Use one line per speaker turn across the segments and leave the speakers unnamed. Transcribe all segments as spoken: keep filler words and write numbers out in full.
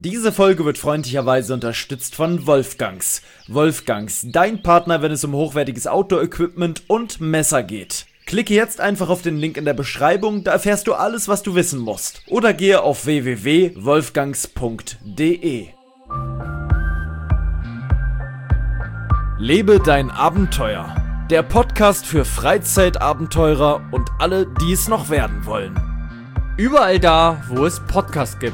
Diese Folge wird freundlicherweise unterstützt von Wolfgangs. Wolfgangs, dein Partner, wenn es um hochwertiges Outdoor-Equipment und Messer geht. Klicke jetzt einfach auf den Link in der Beschreibung, da erfährst du alles, was du wissen musst. Oder gehe auf w w w punkt wolfgangs punkt d e. Lebe dein Abenteuer. Der Podcast für Freizeitabenteurer und alle, die es noch werden wollen.
Überall da, wo es Podcasts gibt.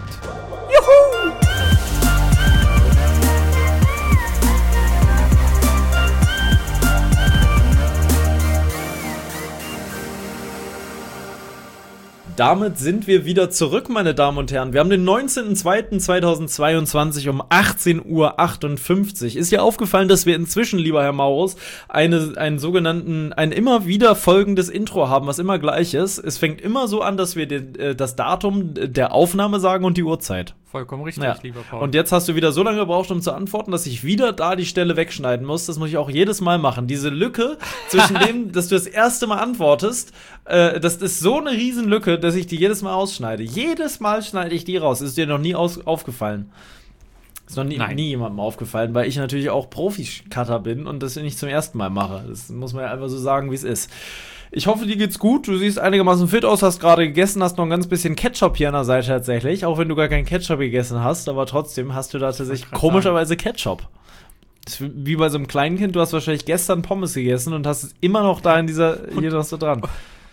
Damit sind wir wieder zurück, meine Damen und Herren. Wir haben den neunzehnten zweiten zweitausendzweiundzwanzig um achtzehn Uhr achtundfünfzig. Ist dir aufgefallen, dass wir inzwischen, lieber Herr Maurus, eine, einen sogenannten, ein immer wieder folgendes Intro haben, was immer gleich ist? Es fängt immer so an, dass wir den, äh, das Datum der Aufnahme sagen und die Uhrzeit.
Vollkommen richtig,
ja.
Lieber Paul.
Und jetzt hast du wieder so lange gebraucht, um zu antworten, dass ich wieder da die Stelle wegschneiden muss. Das muss ich auch jedes Mal machen. Diese Lücke zwischen dem, dass du das erste Mal antwortest, äh, das ist so eine Riesenlücke, dass ich die jedes Mal ausschneide. Jedes Mal schneide ich die raus. Ist dir noch nie aus- aufgefallen? Ist noch nie, nie jemandem aufgefallen, weil ich natürlich auch Profi-Cutter bin und das nicht zum ersten Mal mache. Das muss man ja einfach so sagen, wie es ist. Ich hoffe, dir geht's gut. Du siehst einigermaßen fit aus, hast gerade gegessen, hast noch ein ganz bisschen Ketchup hier an der Seite tatsächlich. Auch wenn du gar keinen Ketchup gegessen hast, aber trotzdem hast du da tatsächlich komischerweise Ketchup. Das ist wie bei so einem kleinen Kind, du hast wahrscheinlich gestern Pommes gegessen und hast es immer noch da in dieser, hier noch so dran.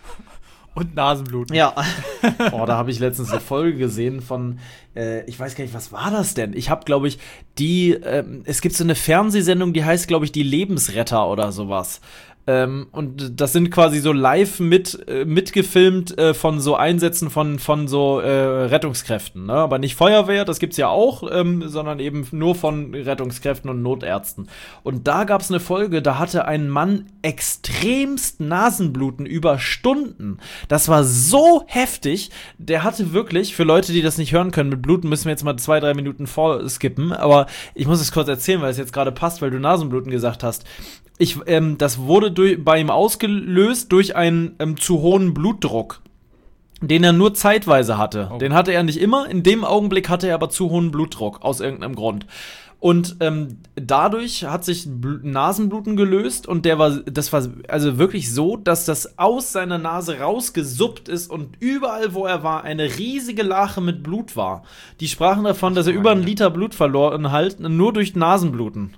Und Nasenbluten.
Ja. Oh, da habe ich letztens eine Folge gesehen von, äh, ich weiß gar nicht, was war das denn? Ich habe, glaube ich, die, äh, es gibt so eine Fernsehsendung, die heißt, glaube ich, die Lebensretter oder sowas. Ähm, und das sind quasi so live mit äh, mitgefilmt äh, von so Einsätzen von von so äh, Rettungskräften, ne? Aber nicht Feuerwehr, das gibt's ja auch, ähm, sondern eben nur von Rettungskräften und Notärzten. Und da gab's eine Folge, da hatte ein Mann extremst Nasenbluten über Stunden. Das war so heftig, der hatte wirklich, für Leute, die das nicht hören können, mit Bluten müssen wir jetzt mal zwei, drei Minuten vorskippen, aber ich muss es kurz erzählen, weil es jetzt gerade passt, weil du Nasenbluten gesagt hast. Ich, ähm, das wurde durch, bei ihm ausgelöst durch einen ähm, zu hohen Blutdruck, den er nur zeitweise hatte. Oh. Den hatte er nicht immer, in dem Augenblick hatte er aber zu hohen Blutdruck, aus irgendeinem Grund. Und ähm, dadurch hat sich Bl- Nasenbluten gelöst und der war, das war also wirklich so, dass das aus seiner Nase rausgesuppt ist und überall, wo er war, eine riesige Lache mit Blut war. Die sprachen davon, dass er über einen Liter Blut verloren hat, nur durch Nasenbluten.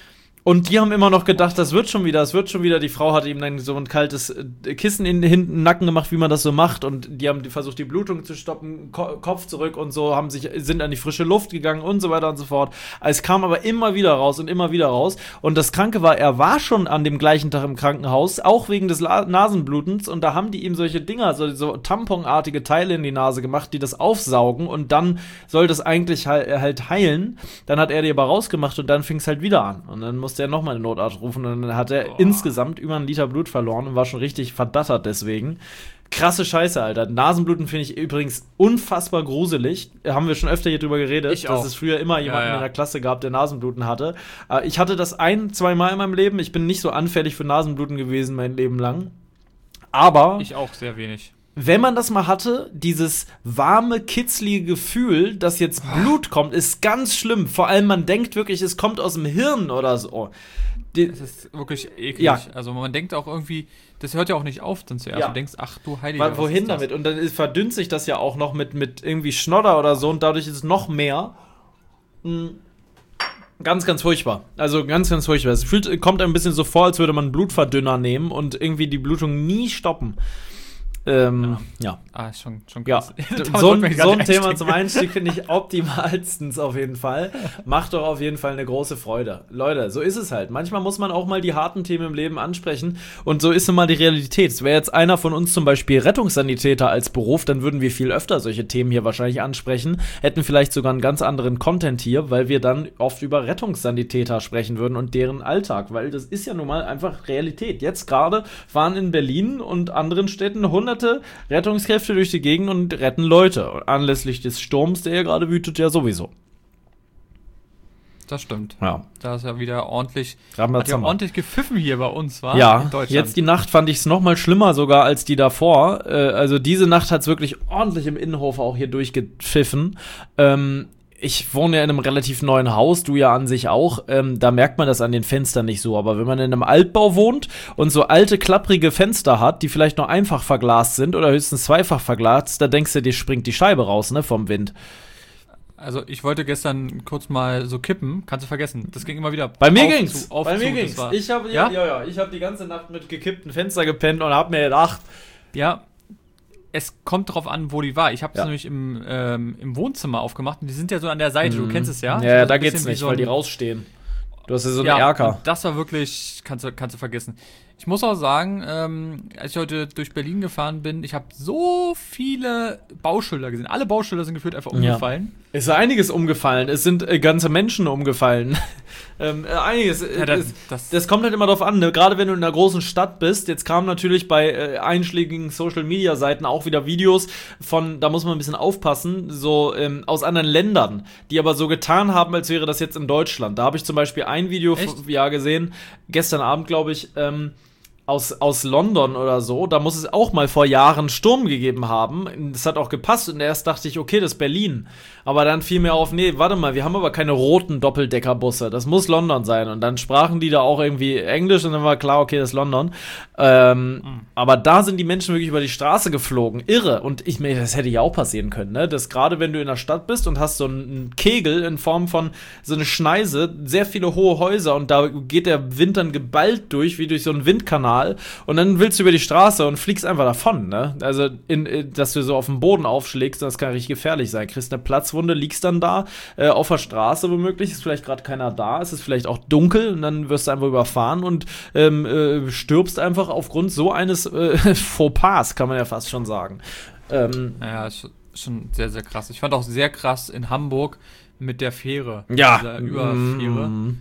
Und die haben immer noch gedacht, das wird schon wieder, das wird schon wieder. Die Frau hat ihm dann so ein kaltes Kissen in den hinten Nacken gemacht, wie man das so macht. Und die haben versucht, die Blutung zu stoppen, Ko- Kopf zurück und so, haben sich, sind an die frische Luft gegangen und so weiter und so fort. Es kam aber immer wieder raus und immer wieder raus. Und das Kranke war, er war schon an dem gleichen Tag im Krankenhaus, auch wegen des La- Nasenblutens. Und da haben die ihm solche Dinger, so, so tamponartige Teile in die Nase gemacht, die das aufsaugen. Und dann soll das eigentlich halt, halt heilen. Dann hat er die aber rausgemacht und dann fing es halt wieder an. Und dann musste er nochmal eine Notarzt rufen und dann hat er oh. insgesamt über einen Liter Blut verloren und war schon richtig verdattert deswegen. Krasse Scheiße, Alter. Nasenbluten finde ich übrigens unfassbar gruselig. Haben wir schon öfter hier drüber geredet,
ich
dass
auch.
es früher immer jemanden
ja, ja.
in der Klasse gab, der Nasenbluten hatte. Ich hatte das ein, zwei Mal in meinem Leben. Ich bin nicht so anfällig für Nasenbluten gewesen mein Leben lang. Aber
ich auch sehr wenig.
Wenn man das mal hatte, dieses warme, kitzlige Gefühl, dass jetzt Blut kommt, ist ganz schlimm. Vor allem, man denkt wirklich, es kommt aus dem Hirn oder so.
Die, das ist wirklich eklig. Ja. Also man denkt auch irgendwie, das hört ja auch nicht auf dann zuerst.
Ja.
Du denkst, ach du Heiliger,
was Wohin damit? Und dann ist, verdünnt sich das ja auch noch mit, mit irgendwie Schnodder oder so und dadurch ist es noch mehr. Mhm. Ganz, ganz furchtbar. Also ganz, ganz furchtbar. Es fühlt, kommt ein bisschen so vor, als würde man einen Blutverdünner nehmen und irgendwie die Blutung nie stoppen. Ähm, ja. ja.
Ah, ist schon, schon
krass. Ja. so ein, so ein Thema zum Einstieg finde ich optimalstens auf jeden Fall. Macht doch auf jeden Fall eine große Freude. Leute, so ist es halt. Manchmal muss man auch mal die harten Themen im Leben ansprechen und so ist nun mal die Realität. Es wäre jetzt einer von uns zum Beispiel Rettungssanitäter als Beruf, dann würden wir viel öfter solche Themen hier wahrscheinlich ansprechen, hätten vielleicht sogar einen ganz anderen Content hier, weil wir dann oft über Rettungssanitäter sprechen würden und deren Alltag, weil das ist ja nun mal einfach Realität. Jetzt gerade fahren in Berlin und anderen Städten hundert Rettungskräfte durch die Gegend und retten Leute. Anlässlich des Sturms, der ja gerade wütet, ja sowieso.
Das stimmt.
Ja.
Da ist ja wieder ordentlich,
hat
ja ordentlich gepfiffen hier bei uns, war
ja,
in Deutschland.
Jetzt die Nacht fand ich es noch mal schlimmer sogar als die davor. Äh, also diese Nacht hat es wirklich ordentlich im Innenhof auch hier durchgepfiffen. Ähm, ich wohne ja in einem relativ neuen Haus, du ja an sich auch, ähm, da merkt man das an den Fenstern nicht so, aber wenn man in einem Altbau wohnt und so alte, klapprige Fenster hat, die vielleicht noch einfach verglast sind oder höchstens zweifach verglast, da denkst du, dir springt die Scheibe raus, ne, vom Wind.
Also ich wollte gestern kurz mal so kippen, kannst du vergessen. Das ging immer wieder.
Bei mir
auf
ging's.
Zu, auf
Bei
zu,
mir ging's. Ich habe
ja?
ja, ja, ich habe die ganze Nacht mit gekippten Fenster gepennt und habe mir gedacht,
ja, es kommt drauf an, wo die war. Ich habe es
ja.
nämlich im, ähm, im Wohnzimmer aufgemacht und die sind ja so an der Seite. Mhm. Du kennst es ja.
Ja,
so
da geht's nicht, so weil die rausstehen. Du hast ja so einen
ja,
Erker.
Das war wirklich, kannst du, kannst du vergessen. Ich muss auch sagen, ähm, als ich heute durch Berlin gefahren bin, ich habe so viele Bauschilder gesehen. Alle Bauschilder sind gefühlt einfach umgefallen.
Ja. Es ist einiges umgefallen. Es sind äh, ganze Menschen umgefallen. ähm, äh, einiges. Äh, ja, das, ist, das, das kommt halt immer drauf an, ne? Gerade wenn du in einer großen Stadt bist. Jetzt kamen natürlich bei äh, einschlägigen Social-Media-Seiten auch wieder Videos von, da muss man ein bisschen aufpassen, so ähm, aus anderen Ländern, die aber so getan haben, als wäre das jetzt in Deutschland. Da habe ich zum Beispiel ein Video f- ja, gesehen, gestern Abend, glaube ich, ähm, Aus, aus London oder so, da muss es auch mal vor Jahren Sturm gegeben haben. Das hat auch gepasst und erst dachte ich, okay, das ist Berlin. Aber dann fiel mir auf, nee, warte mal, wir haben aber keine roten Doppeldeckerbusse. Das muss London sein. Und dann sprachen die da auch irgendwie Englisch und dann war klar, okay, das ist London. Ähm, mhm. Aber da sind die Menschen wirklich über die Straße geflogen. Irre. Und ich meine, das hätte ja auch passieren können, ne? Dass gerade wenn du in der Stadt bist und hast so einen Kegel in Form von so eine Schneise, sehr viele hohe Häuser und da geht der Wind dann geballt durch, wie durch so einen Windkanal. Und dann willst du über die Straße und fliegst einfach davon, ne? Also, in, in, dass du so auf den Boden aufschlägst, das kann richtig gefährlich sein. Kriegst eine Platzwunde, liegst dann da äh, auf der Straße womöglich, ist vielleicht gerade keiner da, es ist vielleicht auch dunkel und dann wirst du einfach überfahren und ähm, äh, stirbst einfach aufgrund so eines äh, Fauxpas, kann man ja fast schon sagen. Ähm,
ja, ist schon sehr, sehr krass. Ich fand auch sehr krass in Hamburg mit der Fähre.
Ja.
Dieser Überfähre.
Mm.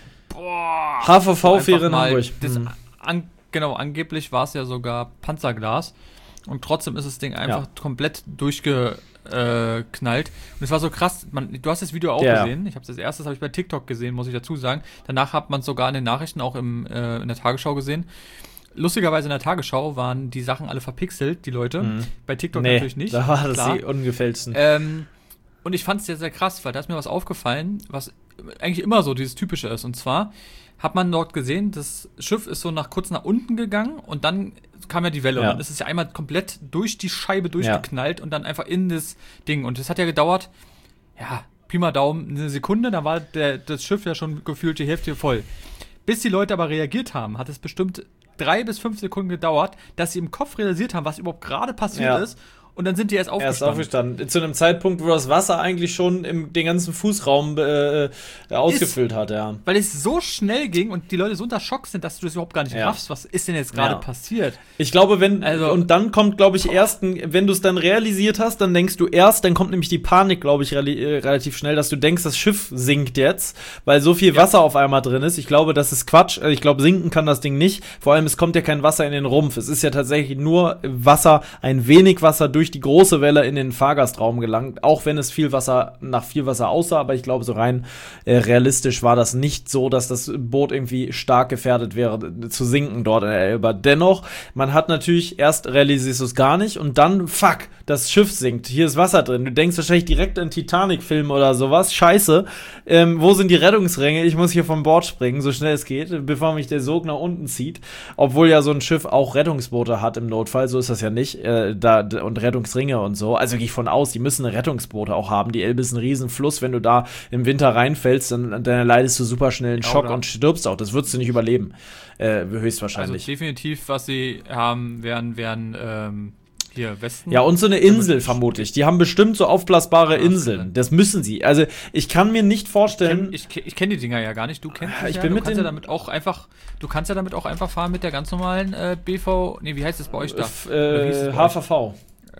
Boah. H V V-Fähre in Hamburg.
Das mm. an, Genau, angeblich war es ja sogar Panzerglas und trotzdem ist das Ding einfach ja. komplett durchgeknallt. Äh, und es war so krass, man, du hast das Video auch ja. gesehen, ich habe das erstes habe ich bei TikTok gesehen, muss ich dazu sagen. Danach hat man es sogar in den Nachrichten auch im, äh, in der Tagesschau gesehen. Lustigerweise in der Tagesschau waren die Sachen alle verpixelt, die Leute. Mhm. Bei TikTok nee, natürlich nicht.
Da war das klar. Die ungefälschten.
Ähm, und ich fand es sehr, sehr krass, weil da ist mir was aufgefallen, was eigentlich immer so dieses Typische ist. Und zwar hat man dort gesehen, das Schiff ist so nach kurz nach unten gegangen und dann kam ja die Welle ja. und dann ist es ja einmal komplett durch die Scheibe durchgeknallt ja. und dann einfach in das Ding. Und das hat ja gedauert, ja, Pi mal Daumen, eine Sekunde, da war der, das Schiff ja schon gefühlt die Hälfte voll. Bis die Leute aber reagiert haben, hat es bestimmt drei bis fünf Sekunden gedauert, dass sie im Kopf realisiert haben, was überhaupt gerade passiert ja. ist. Und dann sind die erst aufgestanden. Erst aufgestanden.
Zu einem Zeitpunkt, wo das Wasser eigentlich schon im, den ganzen Fußraum äh, ausgefüllt ist, hat, ja.
Weil es so schnell ging und die Leute so unter Schock sind, dass du das überhaupt gar nicht ja. raffst. Was ist denn jetzt gerade ja. passiert?
Ich glaube, wenn, also, und dann kommt, glaube ich, erst, wenn du es dann realisiert hast, dann denkst du erst, dann kommt nämlich die Panik, glaube ich, re- relativ schnell, dass du denkst, das Schiff sinkt jetzt, weil so viel ja. Wasser auf einmal drin ist. Ich glaube, das ist Quatsch. Ich glaube, sinken kann das Ding nicht. Vor allem, es kommt ja kein Wasser in den Rumpf. Es ist ja tatsächlich nur Wasser, ein wenig Wasser durch die große Welle in den Fahrgastraum gelangt, auch wenn es viel Wasser nach viel Wasser aussah, aber ich glaube, so rein äh, realistisch war das nicht so, dass das Boot irgendwie stark gefährdet wäre, zu sinken dort in der Elbe. Dennoch, man hat natürlich, erst realisierst du es gar nicht und dann, fuck, das Schiff sinkt, hier ist Wasser drin. Du denkst wahrscheinlich direkt an Titanic-Film oder sowas, scheiße, ähm, wo sind die Rettungsringe? Ich muss hier vom Bord springen, so schnell es geht, bevor mich der Sog nach unten zieht. Obwohl ja so ein Schiff auch Rettungsboote hat im Notfall, so ist das ja nicht, äh, da, und Rettungsringe und so. Also gehe ich von aus, die müssen Rettungsboote auch haben. Die Elbe ist ein Riesenfluss. Wenn du da im Winter reinfällst, dann, dann leidest du super schnell einen Schock ja, und stirbst auch. Das würdest du nicht überleben. Äh, höchstwahrscheinlich.
Also definitiv, was sie haben, wären, wären ähm, hier Westen.
Ja, und so eine Insel vermutlich. Die haben bestimmt so aufblasbare Inseln. Das müssen sie. Also ich kann mir nicht vorstellen.
Ich, ich, ich kenne die Dinger ja gar nicht. Du kennst
ich
ja.
bin
Du
mit
kannst ja damit auch einfach. Du kannst ja damit auch einfach fahren mit der ganz normalen äh, B V. Nee, wie heißt das bei euch da?
F- äh, H V V.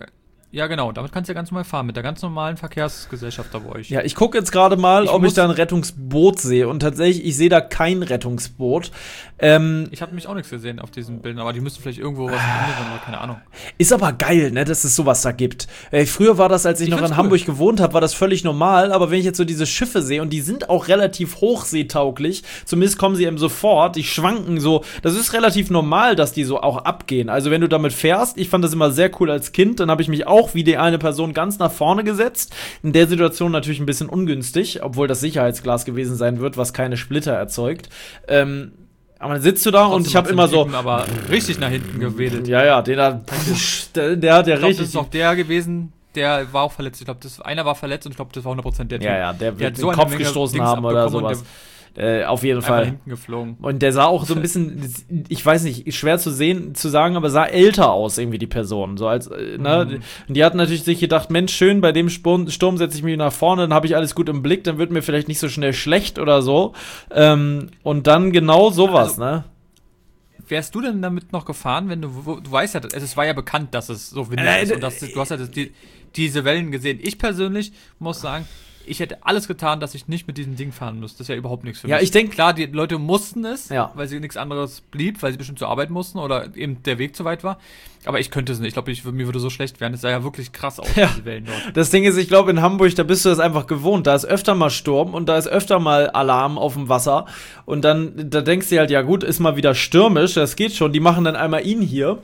Ja, genau, damit kannst du ja ganz normal fahren, mit der ganz normalen Verkehrsgesellschaft da bei euch.
Ja, ich gucke jetzt gerade mal, ich ob ich da ein Rettungsboot sehe. Und tatsächlich, ich sehe da kein Rettungsboot. Ähm,
ich habe mich auch nichts gesehen auf diesen Bildern, aber die müssen vielleicht irgendwo was ändern oder keine Ahnung.
Ist aber geil, ne, dass es sowas da gibt. Äh, früher war das, als ich, ich noch in cool. Hamburg gewohnt habe, war das völlig normal. Aber wenn ich jetzt so diese Schiffe sehe, und die sind auch relativ hochseetauglich, zumindest kommen sie eben sofort, die schwanken so. Das ist relativ normal, dass die so auch abgehen. Also wenn du damit fährst, ich fand das immer sehr cool als Kind, dann habe ich mich auch auch wie die eine Person ganz nach vorne gesetzt. In der Situation natürlich ein bisschen ungünstig, obwohl das Sicherheitsglas gewesen sein wird, was keine Splitter erzeugt. Ähm, aber dann sitzt du da Trotzdem und ich habe immer so.
Aber richtig nach hinten gewedelt.
Ja, ja, den hat, der, der hat ja
ich glaub,
richtig.
Das ist auch der gewesen, der war auch verletzt. Ich glaube, einer war verletzt und ich glaube, das war hundert Prozent der Typ.
Ja, ja, der, der wird
so
den Kopf gestoßen haben oder sowas. Äh, auf jeden Fall.
Hinten geflogen.
Und der sah auch so ein bisschen, ich weiß nicht, schwer zu sehen, zu sagen, aber sah älter aus, irgendwie die Person. So als, äh, ne? Mhm. Und die hat natürlich sich gedacht, Mensch, schön, bei dem Sturm, Sturm setze ich mich nach vorne, dann habe ich alles gut im Blick, dann wird mir vielleicht nicht so schnell schlecht oder so. Ähm, und dann genau sowas, also, ne?
Wärst du denn damit noch gefahren, wenn du, du weißt ja, es war ja bekannt, dass es so windig äh, ist und dass, du hast ja die, diese Wellen gesehen. Ich persönlich muss sagen, ich hätte alles getan, dass ich nicht mit diesem Ding fahren muss. Das ist ja überhaupt nichts für mich.
Ja, ich denke,
klar, die Leute mussten es,
ja.
weil sie nichts anderes blieb, weil sie bestimmt zur Arbeit mussten oder eben der Weg zu weit war. Aber ich könnte es nicht. Ich glaube, ich, mir würde so schlecht werden. Es sah ja wirklich krass aus,
ja.
diese Wellen dort.
Das Ding ist, ich glaube, in Hamburg, da bist du das einfach gewohnt. Da ist öfter mal Sturm und da ist öfter mal Alarm auf dem Wasser. Und dann, da denkst du dir halt, ja gut, ist mal wieder stürmisch, das geht schon. Die machen dann einmal ihn hier.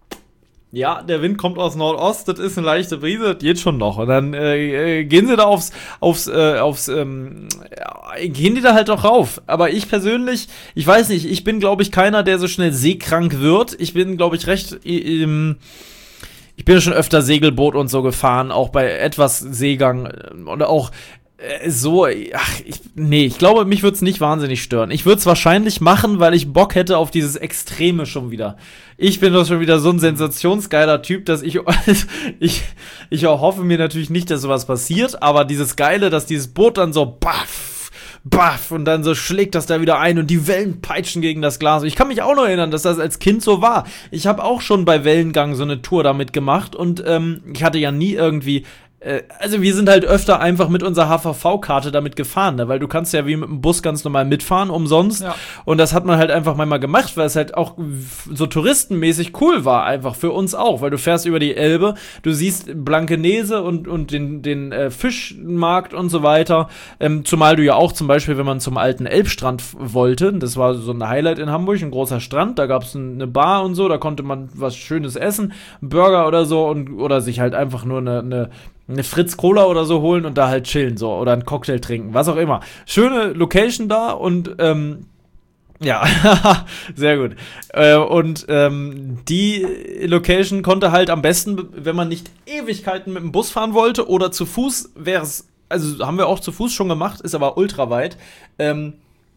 Ja, der Wind kommt aus Nordost, das ist eine leichte Brise, das geht schon noch. Und dann äh, gehen sie da aufs, aufs, äh, aufs, ähm, ja, gehen die da halt doch rauf. Aber ich persönlich, ich weiß nicht, ich bin, glaube ich, keiner, der so schnell seekrank wird. Ich bin, glaube ich, recht, ähm, ich bin schon öfter Segelboot und so gefahren, auch bei etwas Seegang und auch so, ach, ich, nee, ich glaube, mich würde es nicht wahnsinnig stören. Ich würde es wahrscheinlich machen, weil ich Bock hätte auf dieses Extreme schon wieder. Ich bin doch schon wieder so ein sensationsgeiler Typ, dass ich, ich, ich hoffe mir natürlich nicht, dass sowas passiert, aber dieses Geile, dass dieses Boot dann so baff, baff und dann so schlägt das da wieder ein und die Wellen peitschen gegen das Glas. Ich kann mich auch noch erinnern, dass das als Kind so war. Ich habe auch schon bei Wellengang so eine Tour damit gemacht und ähm, ich hatte ja nie irgendwie also wir sind halt öfter einfach mit unserer H V V-Karte damit gefahren, ne? Weil du kannst ja wie mit dem Bus ganz normal mitfahren, umsonst. Ja. Und das hat man halt einfach manchmal gemacht, weil es halt auch so touristenmäßig cool war, einfach für uns auch. Weil du fährst über die Elbe, du siehst Blankenese und, und den, den äh, Fischmarkt und so weiter. Ähm, zumal du ja auch zum Beispiel, wenn man zum alten Elbstrand wollte, das war so ein Highlight in Hamburg, ein großer Strand, da gab es eine Bar und so, da konnte man was Schönes essen, einen Burger oder so und oder sich halt einfach nur eine, eine eine Fritz Cola oder so holen und da halt chillen, so, oder einen Cocktail trinken, was auch immer. Schöne Location da und, ähm, ja, sehr gut. Äh, und ähm, die Location konnte halt am besten, wenn man nicht Ewigkeiten mit dem Bus fahren wollte oder zu Fuß, wäre es, also haben wir auch zu Fuß schon gemacht, ist aber ultra weit, ähm,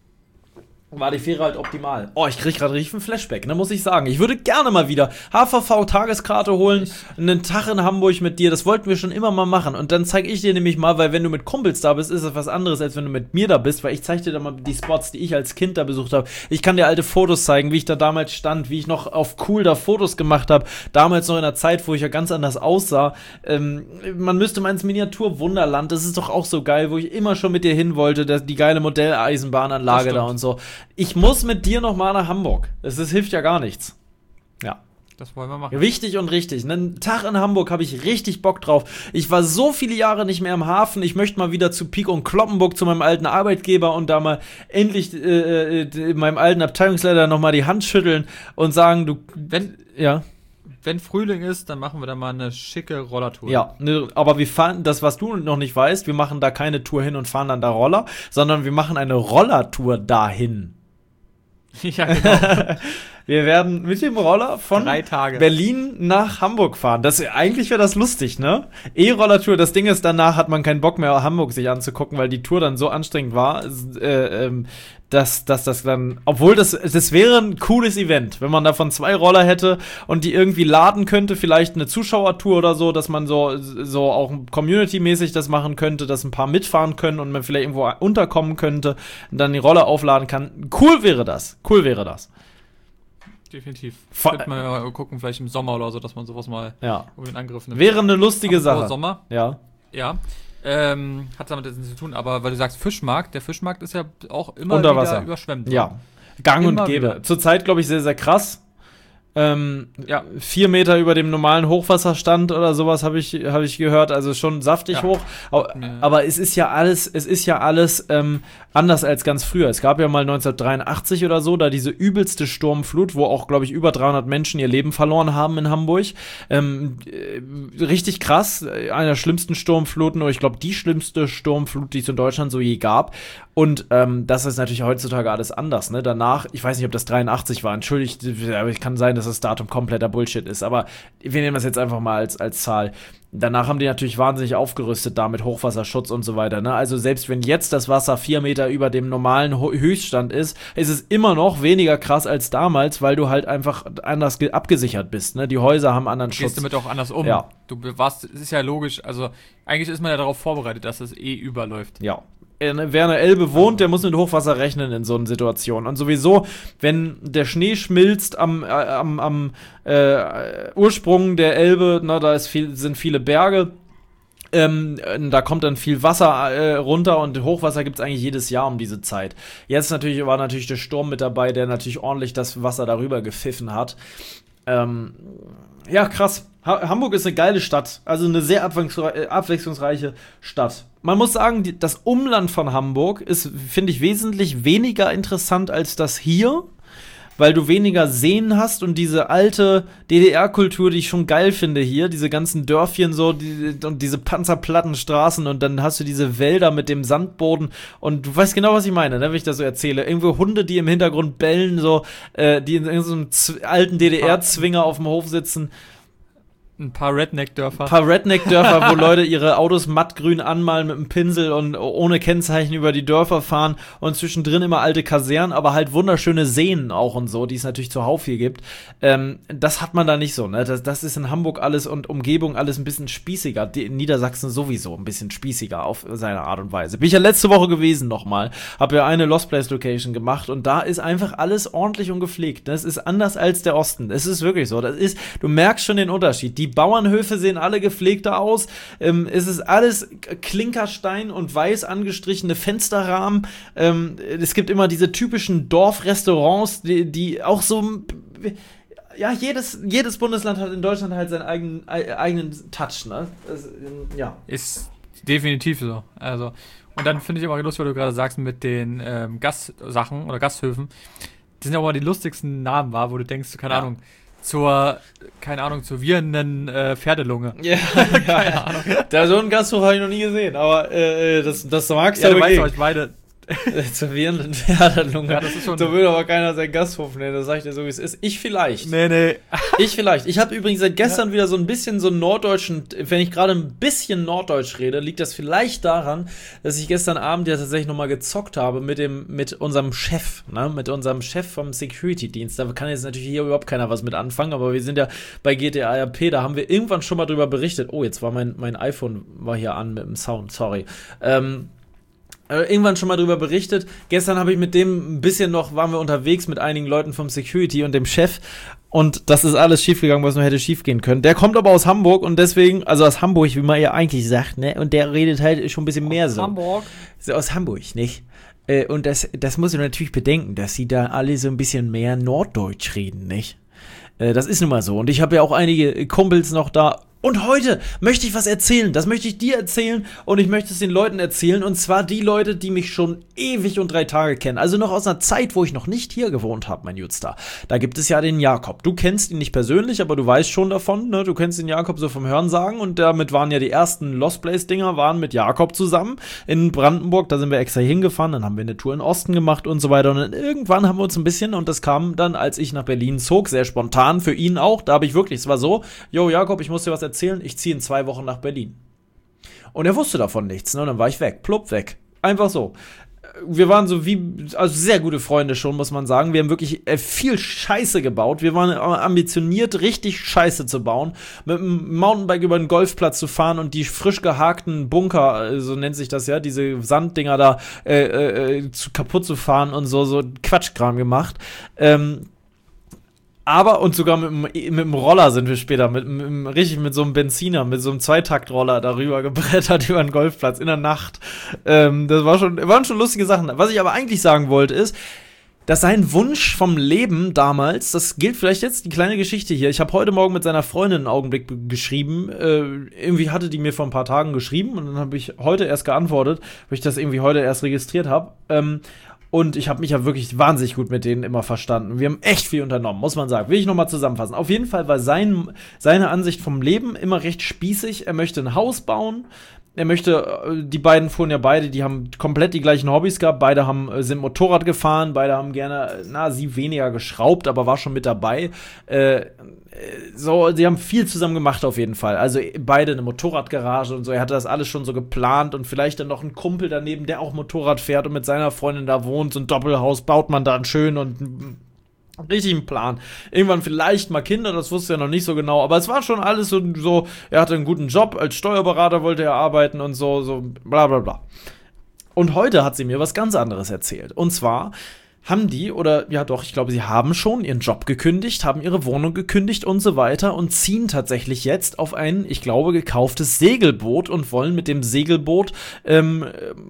war die Fähre halt optimal. Oh, ich krieg gerade richtig einen Flashback, ne, muss ich sagen. Ich würde gerne mal wieder H V V-Tageskarte holen, einen Tag in Hamburg mit dir, das wollten wir schon immer mal machen. Und dann zeige ich dir nämlich mal, weil wenn du mit Kumpels da bist, ist das was anderes, als wenn du mit mir da bist, weil ich zeige dir da mal die Spots, die ich als Kind da besucht habe. Ich kann dir alte Fotos zeigen, wie ich da damals stand, wie ich noch auf cool da Fotos gemacht habe, damals noch in der Zeit, wo ich ja ganz anders aussah. Ähm, man müsste mal ins Miniatur-Wunderland, das ist doch auch so geil, wo ich immer schon mit dir hin wollte, das, die geile Modelleisenbahnanlage da und so. Ich muss mit dir noch mal nach Hamburg. Das, das hilft ja gar nichts. Ja.
Das wollen wir machen.
Wichtig und richtig. Einen Tag in Hamburg habe ich richtig Bock drauf. Ich war so viele Jahre nicht mehr im Hafen. Ich möchte mal wieder zu Pieck und Kloppenburg, zu meinem alten Arbeitgeber und da mal endlich äh, äh, meinem alten Abteilungsleiter noch mal die Hand schütteln und sagen, du,
wenn,
ja.
Wenn Frühling ist, dann machen wir da mal eine schicke Rollertour.
Ja, ne, aber wir fahren, das, was du noch nicht weißt, wir machen da keine Tour hin und fahren dann da Roller, sondern wir machen eine Rollertour dahin.
Ja, genau.
Wir werden mit dem Roller von
Drei Tage.
Berlin nach Hamburg fahren. Das, eigentlich wäre das lustig, ne? E-Roller-Tour, das Ding ist, danach hat man keinen Bock mehr, Hamburg sich anzugucken, weil die Tour dann so anstrengend war, äh, ähm, dass, dass das dann, obwohl das, das wäre ein cooles Event, wenn man davon zwei Roller hätte und die irgendwie laden könnte, vielleicht eine Zuschauertour oder so, dass man so, so auch community-mäßig das machen könnte, dass ein paar mitfahren können und man vielleicht irgendwo unterkommen könnte und dann die Roller aufladen kann. Cool wäre das. Cool wäre das.
Definitiv. Könnte man ja mal gucken, vielleicht im Sommer oder so, dass man sowas mal
ja.
in Angriff nimmt.
Wäre eine lustige
Apropos
Sache.
Sommer.
Ja.
Ja. Ähm, hat damit jetzt nichts zu tun, aber weil du sagst Fischmarkt, der Fischmarkt ist ja auch immer
Unter
wieder
Wasser.
Überschwemmt.
Ja. Gang
immer
und gäbe.
Wieder.
Zurzeit, glaube ich, sehr, sehr krass. Ähm, ja. Vier Meter über dem normalen Hochwasserstand oder sowas habe ich, hab ich gehört, also schon saftig ja. hoch. Aber, ja. aber es ist ja alles, es ist ja alles ähm, anders als ganz früher. Es gab ja mal neunzehnhundertdreiundachtzig oder so, da diese übelste Sturmflut, wo auch, glaube ich, über dreihundert Menschen ihr Leben verloren haben in Hamburg. Ähm, äh, richtig krass, einer der schlimmsten Sturmfluten, oder ich glaube, die schlimmste Sturmflut, die es in Deutschland so je gab. Und ähm, das ist natürlich heutzutage alles anders, ne? Danach, ich weiß nicht, ob das dreiundachtzig war, entschuldigt, aber es kann sein, dass das Datum kompletter Bullshit ist, aber wir nehmen das jetzt einfach mal als, als Zahl. Danach haben die natürlich wahnsinnig aufgerüstet da mit Hochwasserschutz und so weiter, ne? Also selbst wenn jetzt das Wasser vier Meter über dem normalen Ho- Höchststand ist, ist es immer noch weniger krass als damals, weil du halt einfach anders ge- abgesichert bist, ne? Die Häuser haben anderen
du
Schutz.
Gehst damit auch anders um.
Ja.
Du warst, es ist ja logisch, also eigentlich ist man ja darauf vorbereitet, dass es eh überläuft.
Ja. Wer an der Elbe wohnt, der muss mit Hochwasser rechnen in so einer Situation. Und sowieso, wenn der Schnee schmilzt am, äh, am, am äh, Ursprung der Elbe, na, da ist viel, sind viele Berge, ähm, da kommt dann viel Wasser äh, runter und Hochwasser gibt es eigentlich jedes Jahr um diese Zeit. Jetzt natürlich war natürlich der Sturm mit dabei, der natürlich ordentlich das Wasser darüber gepfiffen hat. Ähm, ja, krass. Ha- Hamburg ist eine geile Stadt, also eine sehr abwechslungsre- abwechslungsreiche Stadt. Man muss sagen, die, das Umland von Hamburg ist, finde ich, wesentlich weniger interessant als das hier, weil du weniger Seen hast und diese alte D D R-Kultur, die ich schon geil finde hier, diese ganzen Dörfchen so die, und diese Panzerplattenstraßen und dann hast du diese Wälder mit dem Sandboden und du weißt genau, was ich meine, ne, wenn ich das so erzähle. Irgendwo Hunde, die im Hintergrund bellen, so, äh, die in irgendeinem z- alten D D R-Zwinger auf dem Hof sitzen.
Ein paar Redneck-Dörfer.
Ein paar Redneck-Dörfer, wo Leute ihre Autos mattgrün anmalen mit einem Pinsel und ohne Kennzeichen über die Dörfer fahren und zwischendrin immer alte Kasernen, aber halt wunderschöne Seen auch und so, die es natürlich zuhauf hier gibt. Ähm, das hat man da nicht so, ne? Das, das ist in Hamburg alles und Umgebung alles ein bisschen spießiger. Die, in Niedersachsen sowieso ein bisschen spießiger auf seine Art und Weise. Bin ich ja letzte Woche gewesen nochmal, habe ja eine Lost Place Location gemacht und da ist einfach alles ordentlich und gepflegt. Das ist anders als der Osten. Es ist wirklich so. Das ist, du merkst schon den Unterschied. Die Bauernhöfe sehen alle gepflegter aus. Ähm, es ist alles Klinkerstein und weiß angestrichene Fensterrahmen. Ähm, es gibt immer diese typischen Dorfrestaurants, die, die auch so. Ja, jedes, jedes Bundesland hat in Deutschland halt seinen eigenen, eigenen Touch, ne? Das, ja.
Ist definitiv so. Also, und dann finde ich immer lustig, weil du gerade sagst, mit den ähm, Gastsachen oder Gasthöfen. Die sind ja auch mal die lustigsten Namen, war, wo du denkst, keine ja. Ahnung. Zur, keine Ahnung, zur wirrenden äh, Pferdelunge.
Ja, keine Ahnung. Da so einen Gasthof habe ich noch nie gesehen, aber äh, das, das magst
ja,
du
aber weißt, was ich meine.
Zur wirrenden Pferdelunge.
Ja, das ist schon.
So will aber keiner seinen Gasthof nennen, das sag ich dir so, wie es ist. Ich vielleicht.
Nee, nee.
Ich vielleicht. Ich habe übrigens seit gestern ja. wieder so ein bisschen so einen norddeutschen, wenn ich gerade ein bisschen norddeutsch rede, liegt das vielleicht daran, dass ich gestern Abend ja tatsächlich nochmal gezockt habe mit dem, mit unserem Chef, ne, mit unserem Chef vom Security-Dienst. Da kann jetzt natürlich hier überhaupt keiner was mit anfangen, aber wir sind ja bei G T A R P, da haben wir irgendwann schon mal drüber berichtet. Oh, jetzt war mein, mein iPhone war hier an mit dem Sound, sorry. Ähm, irgendwann schon mal drüber berichtet. Gestern habe ich mit dem ein bisschen noch, waren wir unterwegs mit einigen Leuten vom Security und dem Chef und das ist alles schiefgegangen, was nur hätte schiefgehen können. Der kommt aber aus Hamburg und deswegen, also aus Hamburg, wie man ja eigentlich sagt, ne, und der redet halt schon ein bisschen mehr so.
Hamburg?
So aus Hamburg, nicht? Äh, und das, das muss man natürlich bedenken, dass sie da alle so ein bisschen mehr Norddeutsch reden, nicht? Äh, das ist nun mal so und ich habe ja auch einige Kumpels noch da. Und heute möchte ich was erzählen. Das möchte ich dir erzählen und ich möchte es den Leuten erzählen. Und zwar die Leute, die mich schon ewig und drei Tage kennen. Also noch aus einer Zeit, wo ich noch nicht hier gewohnt habe, mein Jutstar. Da gibt es ja den Jakob. Du kennst ihn nicht persönlich, aber du weißt schon davon, ne? Du kennst den Jakob so vom Hörensagen. Und damit waren ja die ersten Lost Place-Dinger, waren mit Jakob zusammen in Brandenburg. Da sind wir extra hingefahren. Dann haben wir eine Tour in den Osten gemacht und so weiter. Und dann irgendwann haben wir uns ein bisschen, und das kam dann, als ich nach Berlin zog, sehr spontan, für ihn auch. Da habe ich wirklich, es war so, yo Jakob, ich muss dir was erzählen. erzählen, ich ziehe in zwei Wochen nach Berlin. Und er wusste davon nichts, ne? Und dann war ich weg, plupp weg. Einfach so. Wir waren so wie, also sehr gute Freunde schon, muss man sagen. Wir haben wirklich äh, viel Scheiße gebaut. Wir waren ambitioniert, richtig Scheiße zu bauen. Mit dem Mountainbike über den Golfplatz zu fahren und die frisch gehakten Bunker, so nennt sich das ja, diese Sanddinger da äh, äh, zu, kaputt zu fahren und so, so Quatschkram gemacht. Ähm, Aber, und sogar mit dem, mit dem Roller sind wir später, mit, mit, richtig mit so einem Benziner, mit so einem Zweitaktroller darüber gebrettert über den Golfplatz in der Nacht. Ähm, das war schon, waren schon lustige Sachen. Was ich aber eigentlich sagen wollte ist, dass sein Wunsch vom Leben damals, das gilt vielleicht jetzt, die kleine Geschichte hier, ich habe heute Morgen mit seiner Freundin einen Augenblick b- geschrieben, äh, irgendwie hatte die mir vor ein paar Tagen geschrieben und dann habe ich heute erst geantwortet, weil ich das irgendwie heute erst registriert habe, ähm, und ich habe mich ja wirklich wahnsinnig gut mit denen immer verstanden. Wir haben echt viel unternommen, muss man sagen. Will ich nochmal zusammenfassen. Auf jeden Fall war sein, seine Ansicht vom Leben immer recht spießig. Er möchte ein Haus bauen. Er möchte, die beiden fuhren ja beide, die haben komplett die gleichen Hobbys gehabt. Beide haben, sind Motorrad gefahren. Beide haben gerne, na, sie weniger geschraubt, aber war schon mit dabei. Äh, so, sie haben viel zusammen gemacht auf jeden Fall. Also beide eine Motorradgarage und so. Er hatte das alles schon so geplant und vielleicht dann noch ein Kumpel daneben, der auch Motorrad fährt und mit seiner Freundin da wohnt. So ein Doppelhaus baut man dann schön und richtig einen Plan. Irgendwann vielleicht mal Kinder, das wusste er noch nicht so genau, aber es war schon alles so, so, er hatte einen guten Job, als Steuerberater wollte er arbeiten und so, so bla bla bla. Und heute hat sie mir was ganz anderes erzählt. Und zwar haben die, oder ja doch, ich glaube, sie haben schon ihren Job gekündigt, haben ihre Wohnung gekündigt und so weiter und ziehen tatsächlich jetzt auf ein, ich glaube, gekauftes Segelboot und wollen mit dem Segelboot ähm,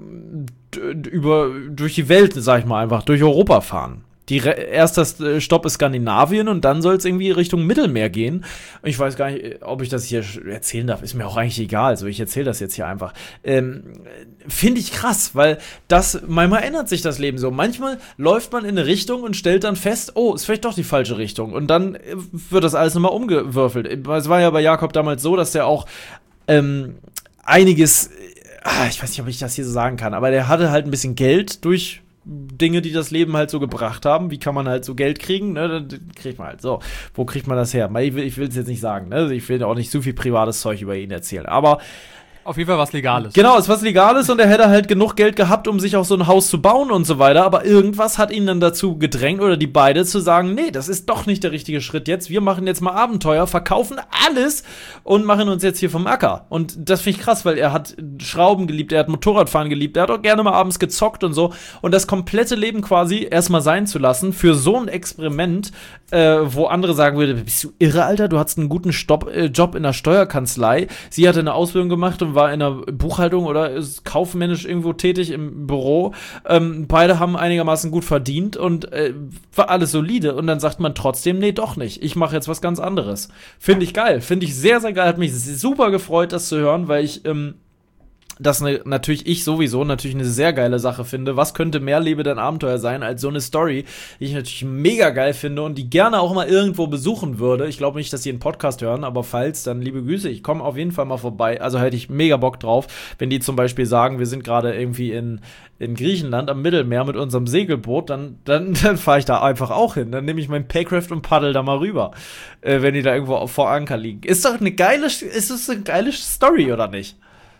d- über, durch die Welt, sag ich mal einfach, durch Europa fahren. Die Re- erster Stopp ist Skandinavien und dann soll es irgendwie Richtung Mittelmeer gehen. Ich weiß gar nicht, ob ich das hier erzählen darf. Ist mir auch eigentlich egal. So, ich erzähle das jetzt hier einfach. Ähm, Finde ich krass, weil das, manchmal ändert sich das Leben so. Manchmal läuft man in eine Richtung und stellt dann fest, oh, ist vielleicht doch die falsche Richtung. Und dann wird das alles nochmal umgewürfelt. Es war ja bei Jakob damals so, dass der auch ähm, einiges, ah, ich weiß nicht, ob ich das hier so sagen kann, aber der hatte halt ein bisschen Geld durch Dinge, die das Leben halt so gebracht haben. Wie kann man halt so Geld kriegen? Ne? Dann kriegt man halt so. Wo kriegt man das her? Ich will, ich will es jetzt nicht sagen. Ne? Ich will auch nicht so viel privates Zeug über ihn erzählen. Aber
auf jeden Fall was Legales.
Genau, es ist was Legales und er hätte halt genug Geld gehabt, um sich auch so ein Haus zu bauen und so weiter. Aber irgendwas hat ihn dann dazu gedrängt oder die beide zu sagen, nee, das ist doch nicht der richtige Schritt jetzt. Wir machen jetzt mal Abenteuer, verkaufen alles und machen uns jetzt hier vom Acker. Und das finde ich krass, weil er hat Schrauben geliebt, er hat Motorradfahren geliebt, er hat auch gerne mal abends gezockt und so. Und das komplette Leben quasi erstmal sein zu lassen für so ein Experiment, äh, wo andere sagen würden, bist du irre, Alter? Du hattest einen guten Stopp, äh, Job in der Steuerkanzlei. Sie hatte eine Ausbildung gemacht und war in der Buchhaltung oder ist kaufmännisch irgendwo tätig im Büro. Ähm, beide haben einigermaßen gut verdient und äh, war alles solide. Und dann sagt man trotzdem, nee, doch nicht. Ich mache jetzt was ganz anderes. Finde ich geil. Finde ich sehr, sehr geil. Hat mich super gefreut, das zu hören, weil ich ähm, das ne, natürlich ich sowieso natürlich eine sehr geile Sache finde. Was könnte mehr Lebe denn Abenteuer sein als so eine Story, die ich natürlich mega geil finde und die gerne auch mal irgendwo besuchen würde. Ich glaube nicht, dass sie einen Podcast hören, aber falls, dann liebe Grüße. Ich komme auf jeden Fall mal vorbei. Also hätte ich mega Bock drauf, wenn die zum Beispiel sagen, wir sind gerade irgendwie in, in Griechenland am Mittelmeer mit unserem Segelboot, dann, dann, dann fahre ich da einfach auch hin. Dann nehme ich mein Paycraft und paddel da mal rüber, äh, wenn die da irgendwo vor Anker liegen. Ist doch eine geile, ist das eine geile Story, oder nicht?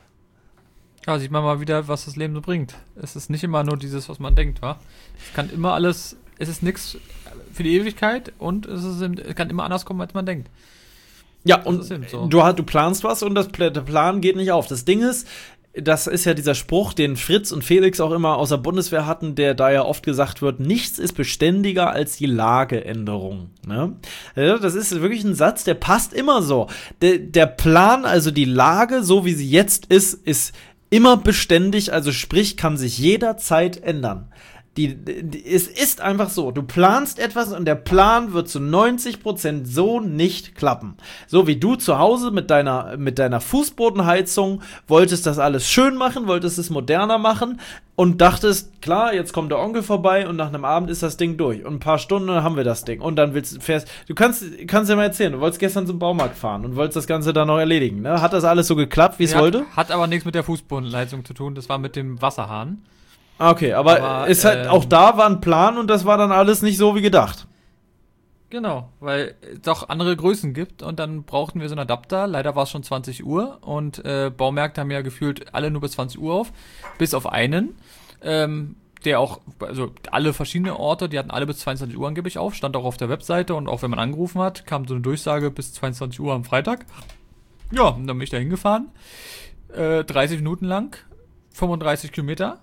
Ja, sieht man mal wieder, was das Leben so bringt. Es ist nicht immer nur dieses, was man denkt, wa? Es kann immer alles, es ist nichts für die Ewigkeit und es, ist, es kann immer anders kommen, als man denkt.
Ja,
das
und
so.
du, du planst was und das, der Plan geht nicht auf. Das Ding ist, das ist ja dieser Spruch, den Fritz und Felix auch immer aus der Bundeswehr hatten, der da ja oft gesagt wird, nichts ist beständiger als die Lageänderung. Ne? Ja, das ist wirklich ein Satz, der passt immer so. Der, der Plan, also die Lage, so wie sie jetzt ist, ist immer beständig, also sprich, kann sich jederzeit ändern. Die, die, es ist einfach so, du planst etwas und der Plan wird zu neunzig Prozent so nicht klappen. So wie du zu Hause mit deiner, mit deiner Fußbodenheizung wolltest das alles schön machen, wolltest es moderner machen und dachtest, klar, jetzt kommt der Onkel vorbei und nach einem Abend ist das Ding durch. Und ein paar Stunden dann haben wir das Ding. Und dann willst du fährst, du kannst, kannst ja mal erzählen, du wolltest gestern zum Baumarkt fahren und wolltest das Ganze dann noch erledigen. Ne? Hat das alles so geklappt, wie es wollte?
Hat aber nichts mit der Fußbodenheizung zu tun, das war mit dem Wasserhahn.
Okay, aber, aber ist halt, ähm, auch da war ein Plan und das war dann alles nicht so wie gedacht.
Genau, weil es auch andere Größen gibt und dann brauchten wir so einen Adapter. Leider war es schon zwanzig Uhr und äh, Baumärkte haben ja gefühlt alle nur bis zwanzig Uhr auf, bis auf einen, ähm, der auch, also alle verschiedene Orte, die hatten alle bis zweiundzwanzig Uhr angeblich auf, stand auch auf der Webseite und auch wenn man angerufen hat, kam so eine Durchsage bis zweiundzwanzig Uhr am Freitag. Ja, und dann bin ich da hingefahren, äh, dreißig Minuten lang, fünfunddreißig Kilometer.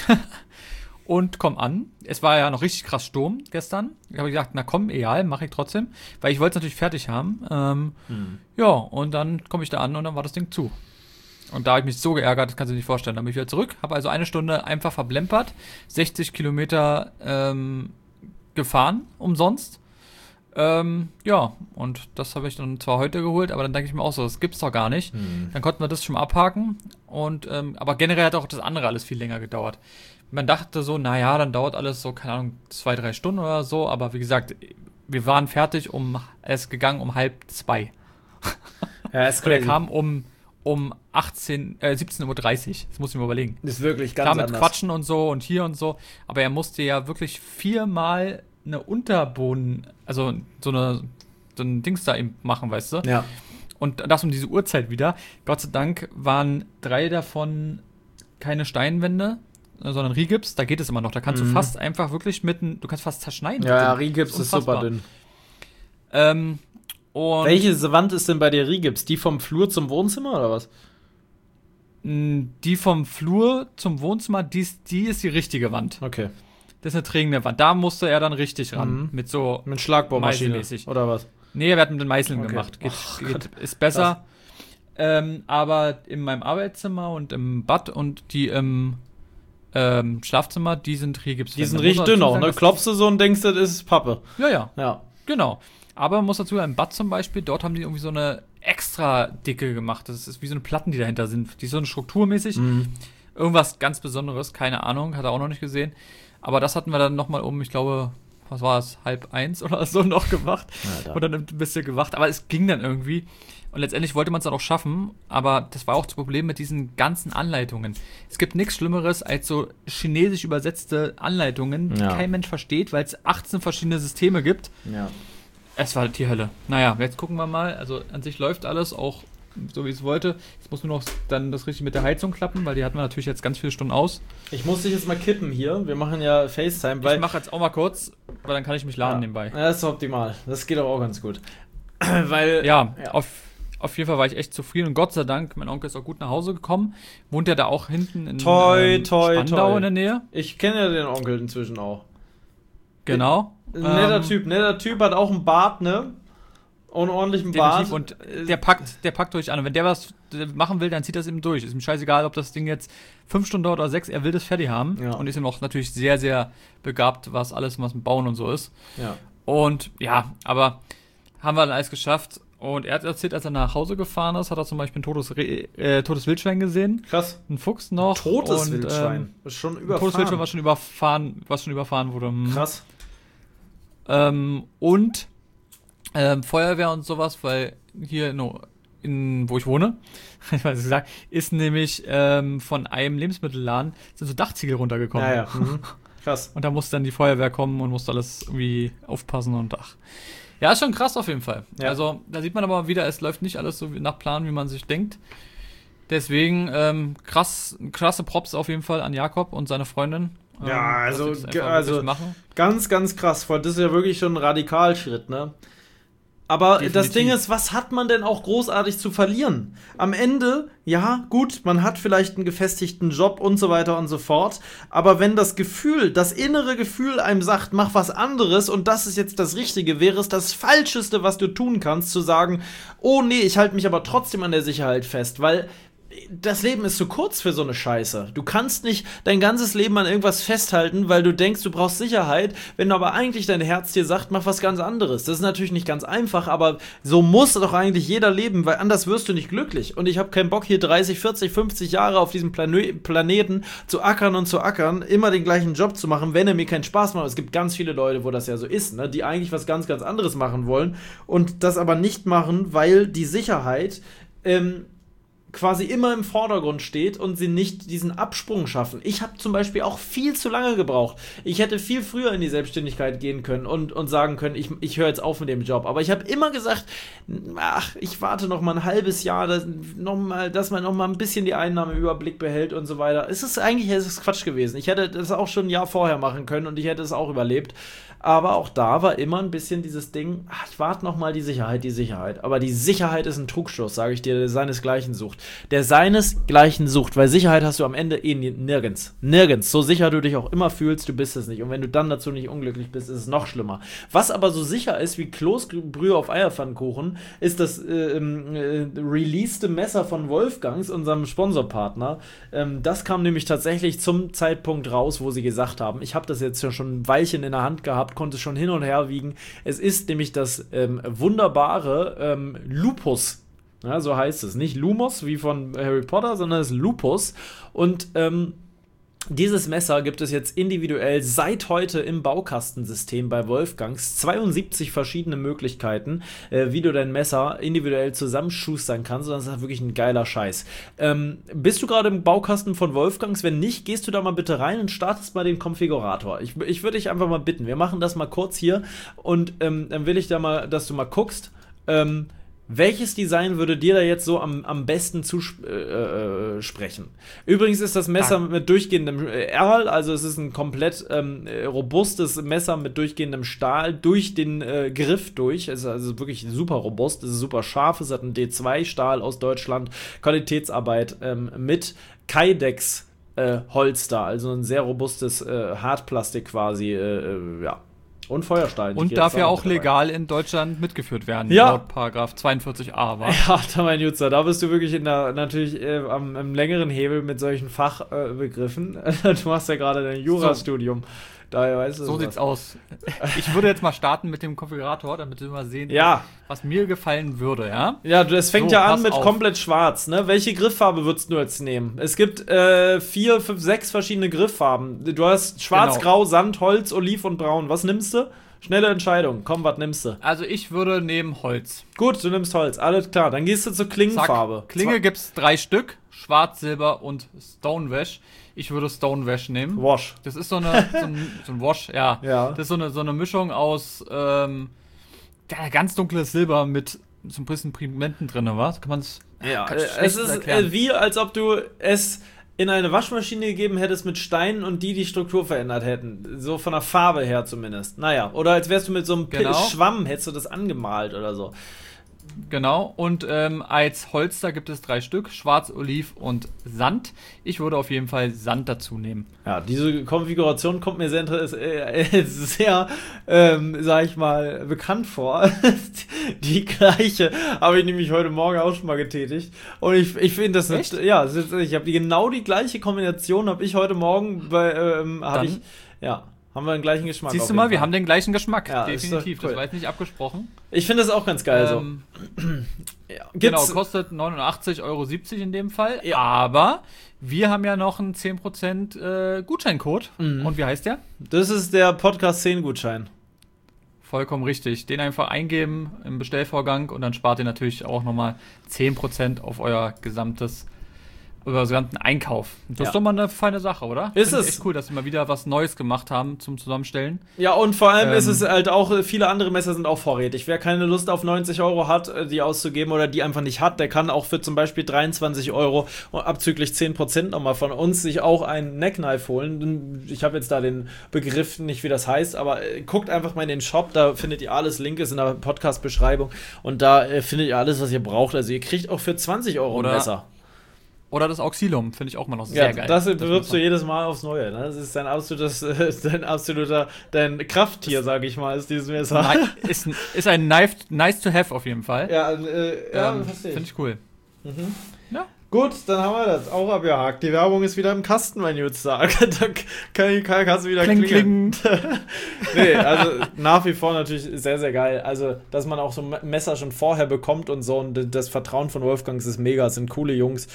Und komm an. Es war ja noch richtig krass Sturm gestern. Ich habe gesagt, na komm, egal, mache ich trotzdem. Weil ich wollte es natürlich fertig haben. Ähm, hm. Ja, und dann komme ich da an und dann war das Ding zu. Und da habe ich mich so geärgert, das kannst du dir nicht vorstellen. Dann bin ich wieder zurück, habe also eine Stunde einfach verblempert. sechzig Kilometer ähm, gefahren, umsonst. Ähm, ja, und das habe ich dann zwar heute geholt, aber dann denke ich mir auch so, das gibt's doch gar nicht.
Hm.
Dann konnten wir das schon mal abhaken. Und, ähm, aber generell hat auch das andere alles viel länger gedauert. Man dachte so, naja, dann dauert alles so, keine Ahnung, zwei, drei Stunden oder so. Aber wie gesagt, wir waren fertig, um, es ist gegangen um halb zwei.
Ja, ist
Und er
crazy.
kam um, um achtzehn, äh, siebzehn Uhr dreißig. Das muss ich mir überlegen.
Ist wirklich ganz
Klar mit
anders.
Quatschen und so und hier und so. Aber er musste ja wirklich viermal eine Unterboden, also so eine so ein Dings da eben machen, weißt du?
Ja.
Und das um diese Uhrzeit wieder. Gott sei Dank waren drei davon keine Steinwände, äh, sondern Rigips. Da geht es immer noch. Da kannst
Mhm.
du fast einfach wirklich mit, ein- du kannst fast zerschneiden.
Ja, ja,
mit dem.
Rigips
Das
ist super
unfassbar.
dünn.
Ähm, und
Welche Wand ist denn bei dir Rigips? Die vom Flur zum Wohnzimmer oder was?
mh, die vom Flur zum Wohnzimmer, die ist, die ist die richtige Wand.
Okay.
Das ist eine trägende Wand. Da musste er dann richtig ran.
Mhm.
Mit so
Mit Schlagbohrmaschine
Meißelmäßig.
oder was?
Nee, er hat mit den Meißeln
Okay.
gemacht. Geht,
Oh
geht, ist besser. Ähm, aber in meinem Arbeitszimmer und im Bad und die im ähm, Schlafzimmer, die sind Rigips.
Die sind richtig dünn auch, ne? Klopfst du so und denkst, das ist Pappe.
Ja, ja,
Ja.
genau. Aber man muss dazu sagen, im Bad zum Beispiel, dort haben die irgendwie so eine extra dicke gemacht. Das ist wie so eine Platten, die dahinter sind. Die ist so eine strukturmäßig.
Mhm.
Irgendwas ganz Besonderes, keine Ahnung, hat er auch noch nicht gesehen. Aber das hatten wir dann nochmal um, ich glaube, was war es, halb eins oder so noch gemacht.
Alter.
Und dann ein bisschen gewacht. Aber es ging dann irgendwie. Und letztendlich wollte man es dann auch schaffen. Aber das war auch das Problem mit diesen ganzen Anleitungen. Es gibt nichts Schlimmeres als so chinesisch übersetzte Anleitungen, die
Ja.
kein Mensch versteht, weil es achtzehn verschiedene Systeme gibt.
Ja.
Es war die Hölle. Naja, jetzt gucken wir mal. Also an sich läuft alles auch so, wie es wollte. Jetzt muss nur noch dann das richtig mit der Heizung klappen, weil die hatten wir natürlich jetzt ganz viele Stunden aus.
Ich muss dich jetzt mal kippen hier. Wir machen ja FaceTime, weil.
Ich mache jetzt auch mal kurz, weil dann kann ich mich laden
ja.
nebenbei.
Ja, das ist optimal. Das geht aber auch ganz gut. weil.
Ja,
Ja.
Auf, auf jeden Fall war ich echt zufrieden und Gott sei Dank, mein Onkel ist auch gut nach Hause gekommen. Wohnt ja da auch hinten in
Toi,
ähm,
toi,
Spandau
toi.
in der Nähe.
Ich kenne ja den Onkel inzwischen auch.
Genau.
Ein netter
Ähm,
Typ. Netter Typ, hat auch einen Bart, ne? Und einen ordentlichen
Definitiv.
Bart.
Und äh, der packt, der packt euch an. Und wenn der was äh, machen will, dann zieht das eben durch. Ist ihm scheißegal, ob das Ding jetzt fünf Stunden dauert oder sechs. Er will das fertig haben.
Ja.
Und ist ihm auch natürlich sehr, sehr begabt, was alles, was mit Bauen und so ist.
Ja.
Und ja, aber haben wir dann alles geschafft. Und er hat erzählt, als er nach Hause gefahren ist, hat er zum Beispiel ein totes, Re äh, totes Wildschwein gesehen.
Krass.
Ein Fuchs noch.
Totes
und,
Wildschwein.
Ähm,
ist schon
ein
überfahren.
totes Wildschwein, was schon überfahren, was schon überfahren wurde. Hm.
Krass.
Ähm, und ähm, Feuerwehr und sowas, weil hier no, in, wo ich wohne, ich weiß nicht gesagt, ist nämlich ähm, von einem Lebensmittelladen sind so Dachziegel runtergekommen.
Ja, ja. Mhm. Krass.
Und da musste dann die Feuerwehr kommen und musste alles irgendwie aufpassen und ach. Ja, ist schon krass auf jeden Fall.
Ja.
Also, da sieht man aber wieder, es läuft nicht alles so wie nach Plan, wie man sich denkt. Deswegen, ähm, krass, krasse Props auf jeden Fall an Jakob und seine Freundin. Ähm,
Ja,
dass
also,
sie das
ge-
einfach
also
wirklich machen.
Ganz, ganz krass. Voll. Das ist ja wirklich schon ein Radikalschritt, ne? Aber
Definitiv.
das Ding ist, was hat man denn auch großartig zu verlieren? Am Ende, ja, gut, man hat vielleicht einen gefestigten Job und so weiter und so fort. Aber wenn das Gefühl, das innere Gefühl einem sagt, mach was anderes und das ist jetzt das Richtige, wäre es das Falscheste, was du tun kannst, zu sagen, oh nee, ich halte mich aber trotzdem an der Sicherheit fest, weil das Leben ist zu kurz für so eine Scheiße. Du kannst nicht dein ganzes Leben an irgendwas festhalten, weil du denkst, du brauchst Sicherheit, wenn aber eigentlich dein Herz dir sagt, mach was ganz anderes. Das ist natürlich nicht ganz einfach, aber so muss doch eigentlich jeder leben, weil anders wirst du nicht glücklich. Und ich habe keinen Bock, hier dreißig, vierzig, fünfzig Jahre auf diesem Plane- Planeten zu ackern und zu ackern, immer den gleichen Job zu machen, wenn er mir keinen Spaß macht. Es gibt ganz viele Leute, wo das ja so ist, ne, die eigentlich was ganz, ganz anderes machen wollen und das aber nicht machen, weil die Sicherheit ähm, quasi immer im Vordergrund steht und sie nicht diesen Absprung schaffen. Ich habe zum Beispiel auch viel zu lange gebraucht. Ich hätte viel früher in die Selbstständigkeit gehen können und, und sagen können, ich, ich höre jetzt auf mit dem Job. Aber ich habe immer gesagt, ach, ich warte noch mal ein halbes Jahr, dass, noch mal, dass man noch mal ein bisschen die Einnahmen im Überblick behält und so weiter. Es ist eigentlich es ist Quatsch gewesen. Ich hätte das auch schon ein Jahr vorher machen können und ich hätte es auch überlebt. Aber auch da war immer ein bisschen dieses Ding, ach, ich warte noch mal die Sicherheit, die Sicherheit. Aber die Sicherheit ist ein Trugschluss, sage ich dir, der seinesgleichen sucht. der seinesgleichen sucht, weil Sicherheit hast du am Ende eh nirgends. Nirgends. So sicher du dich auch immer fühlst, du bist es nicht. Und wenn du dann dazu nicht unglücklich bist, ist es noch schlimmer. Was aber so sicher ist wie Kloßbrühe auf Eierpfannkuchen, ist das äh, äh, releaste Messer von Wolfgangs, unserem Sponsorpartner. Ähm, das kam nämlich tatsächlich zum Zeitpunkt raus, wo sie gesagt haben, ich habe das jetzt schon ein Weilchen in der Hand gehabt, konnte es schon hin und her wiegen. Es ist nämlich das ähm, wunderbare ähm, Lupus. Ja, so heißt es. Nicht Lumos wie von Harry Potter, sondern es ist Lupus. Und ähm, dieses Messer gibt es jetzt individuell seit heute im Baukastensystem bei Wolfgangs. zweiundsiebzig verschiedene Möglichkeiten, äh, wie du dein Messer individuell zusammenschustern kannst. Und das ist wirklich ein geiler Scheiß. Ähm, bist du gerade im Baukasten von Wolfgangs? Wenn nicht, gehst du da mal bitte rein und startest mal den Konfigurator. Ich, ich würde dich einfach mal bitten, wir machen das mal kurz hier. Und ähm, dann will ich da mal, dass du mal guckst, ähm, welches Design würde dir da jetzt so am, am besten zusprechen? Äh, Übrigens ist das Messer mit durchgehendem Erl, also es ist ein komplett ähm, robustes Messer mit durchgehendem Stahl durch den äh, Griff durch. Es ist also wirklich super robust, es ist super scharf, es hat einen D zwei Stahl aus Deutschland, Qualitätsarbeit ähm, mit Kydex äh, Holster, also ein sehr robustes äh, Hartplastik quasi, äh, ja. Und Feuerstein.
Und darf ja auch legal in Deutschland mitgeführt werden,
ja.
laut Paragraph zweiundvierzig a, war.
Ja, da mein Jutzer, da bist du wirklich in der, natürlich äh, am, am längeren Hebel mit solchen Fachbegriffen. Äh, du machst ja gerade dein Jurastudium. So. Daher weißt du
so
was.
Sieht's aus. Ich würde jetzt mal starten mit dem Konfigurator, damit wir mal sehen,
ja.
was mir gefallen würde, ja?
Ja, das fängt
so,
ja an mit
auf.
komplett schwarz, ne? Welche Grifffarbe würdest du jetzt nehmen? Es gibt äh, vier, fünf, sechs verschiedene Grifffarben. Du hast schwarz, genau. Grau, Sand, Holz, Oliv und Braun. Was nimmst du? Schnelle Entscheidung. Komm, was nimmst du?
Also ich würde nehmen Holz.
Gut, du nimmst Holz. Alles klar. Dann gehst du zur Klingenfarbe.
Zack. Klinge Zwei. Gibt's drei Stück. Schwarz, Silber und Stonewash. Ich würde Stonewash nehmen.
Wash.
Das ist so, eine, so, ein, so ein Wash, ja.
ja.
Das ist so eine, so eine Mischung aus ähm, ja, ganz dunkles Silber mit so ein bisschen Pigmenten drin, was? Kann man es
Ja, es ist erklären. Wie, als ob du es in eine Waschmaschine gegeben hättest mit Steinen und die die Struktur verändert hätten. So von der Farbe her zumindest. Naja, oder als wärst du mit so einem genau. Schwamm, hättest du das angemalt oder so.
Genau, und ähm, als Holster gibt es drei Stück, Schwarz, Oliv und Sand. Ich würde auf jeden Fall Sand dazu nehmen.
Ja, diese Konfiguration kommt mir sehr, äh, sehr ähm, sag ich mal, bekannt vor. Die gleiche habe ich nämlich heute Morgen auch schon mal getätigt. Und ich, ich finde das, nicht, ja, ich habe die, genau die gleiche Kombination, habe ich heute Morgen bei, ähm, habe ich, ja. Haben wir den gleichen Geschmack.
Siehst du mal,
Fall.
Wir haben den gleichen Geschmack,
ja,
definitiv.
Cool.
Das war jetzt nicht abgesprochen.
Ich finde das auch ganz geil
ähm,
so.
Ja, genau, kostet neunundachtzig Euro siebzig in dem Fall.
Ja.
Aber wir haben ja noch einen zehn Prozent äh, Gutscheincode. Mhm. Und wie heißt der?
Das ist der Podcast zehn Gutschein.
Vollkommen richtig. Den einfach eingeben im Bestellvorgang und dann spart ihr natürlich auch nochmal zehn Prozent auf euer gesamtes über den gesamten Einkauf. Das ja. ist doch mal eine feine Sache, oder?
Ist
Find
es.
Echt cool, dass sie mal wieder was Neues gemacht haben zum Zusammenstellen.
Ja, und vor allem
ähm,
ist es halt auch, viele andere Messer sind auch vorrätig. Wer keine Lust auf neunzig Euro hat, die auszugeben oder die einfach nicht hat, der kann auch für zum Beispiel dreiundzwanzig Euro abzüglich zehn Prozent nochmal von uns sich auch einen Neckknife holen. Ich habe jetzt da den Begriff nicht, wie das heißt, aber guckt einfach mal in den Shop, da findet ihr alles, Link ist in der Podcast-Beschreibung und da äh, findet ihr alles, was ihr braucht. Also ihr kriegt auch für zwanzig Euro
oder
ein Messer.
Oder das Auxilium, finde ich auch mal noch sehr
ja,
geil.
Das bewirbst du jedes Mal aufs Neue. Ne? Das ist dein absolutes, dein absoluter, dein Krafttier, sage ich mal, ist dieses Messer.
Nein, ist, ist ein nice, nice to have auf jeden Fall.
Ja, äh, ja
ähm, finde ich cool.
Mhm.
Ja.
Gut, dann haben wir das auch abgehakt. Die Werbung ist wieder im Kasten, mein Jutzer. Da kann, kann, kannst du wieder
kling,
klingeln. Nee, also nach wie vor natürlich sehr, sehr geil. Also, dass man auch so ein Messer schon vorher bekommt und so. Und das Vertrauen von Wolfgangs ist mega. Es sind coole Jungs.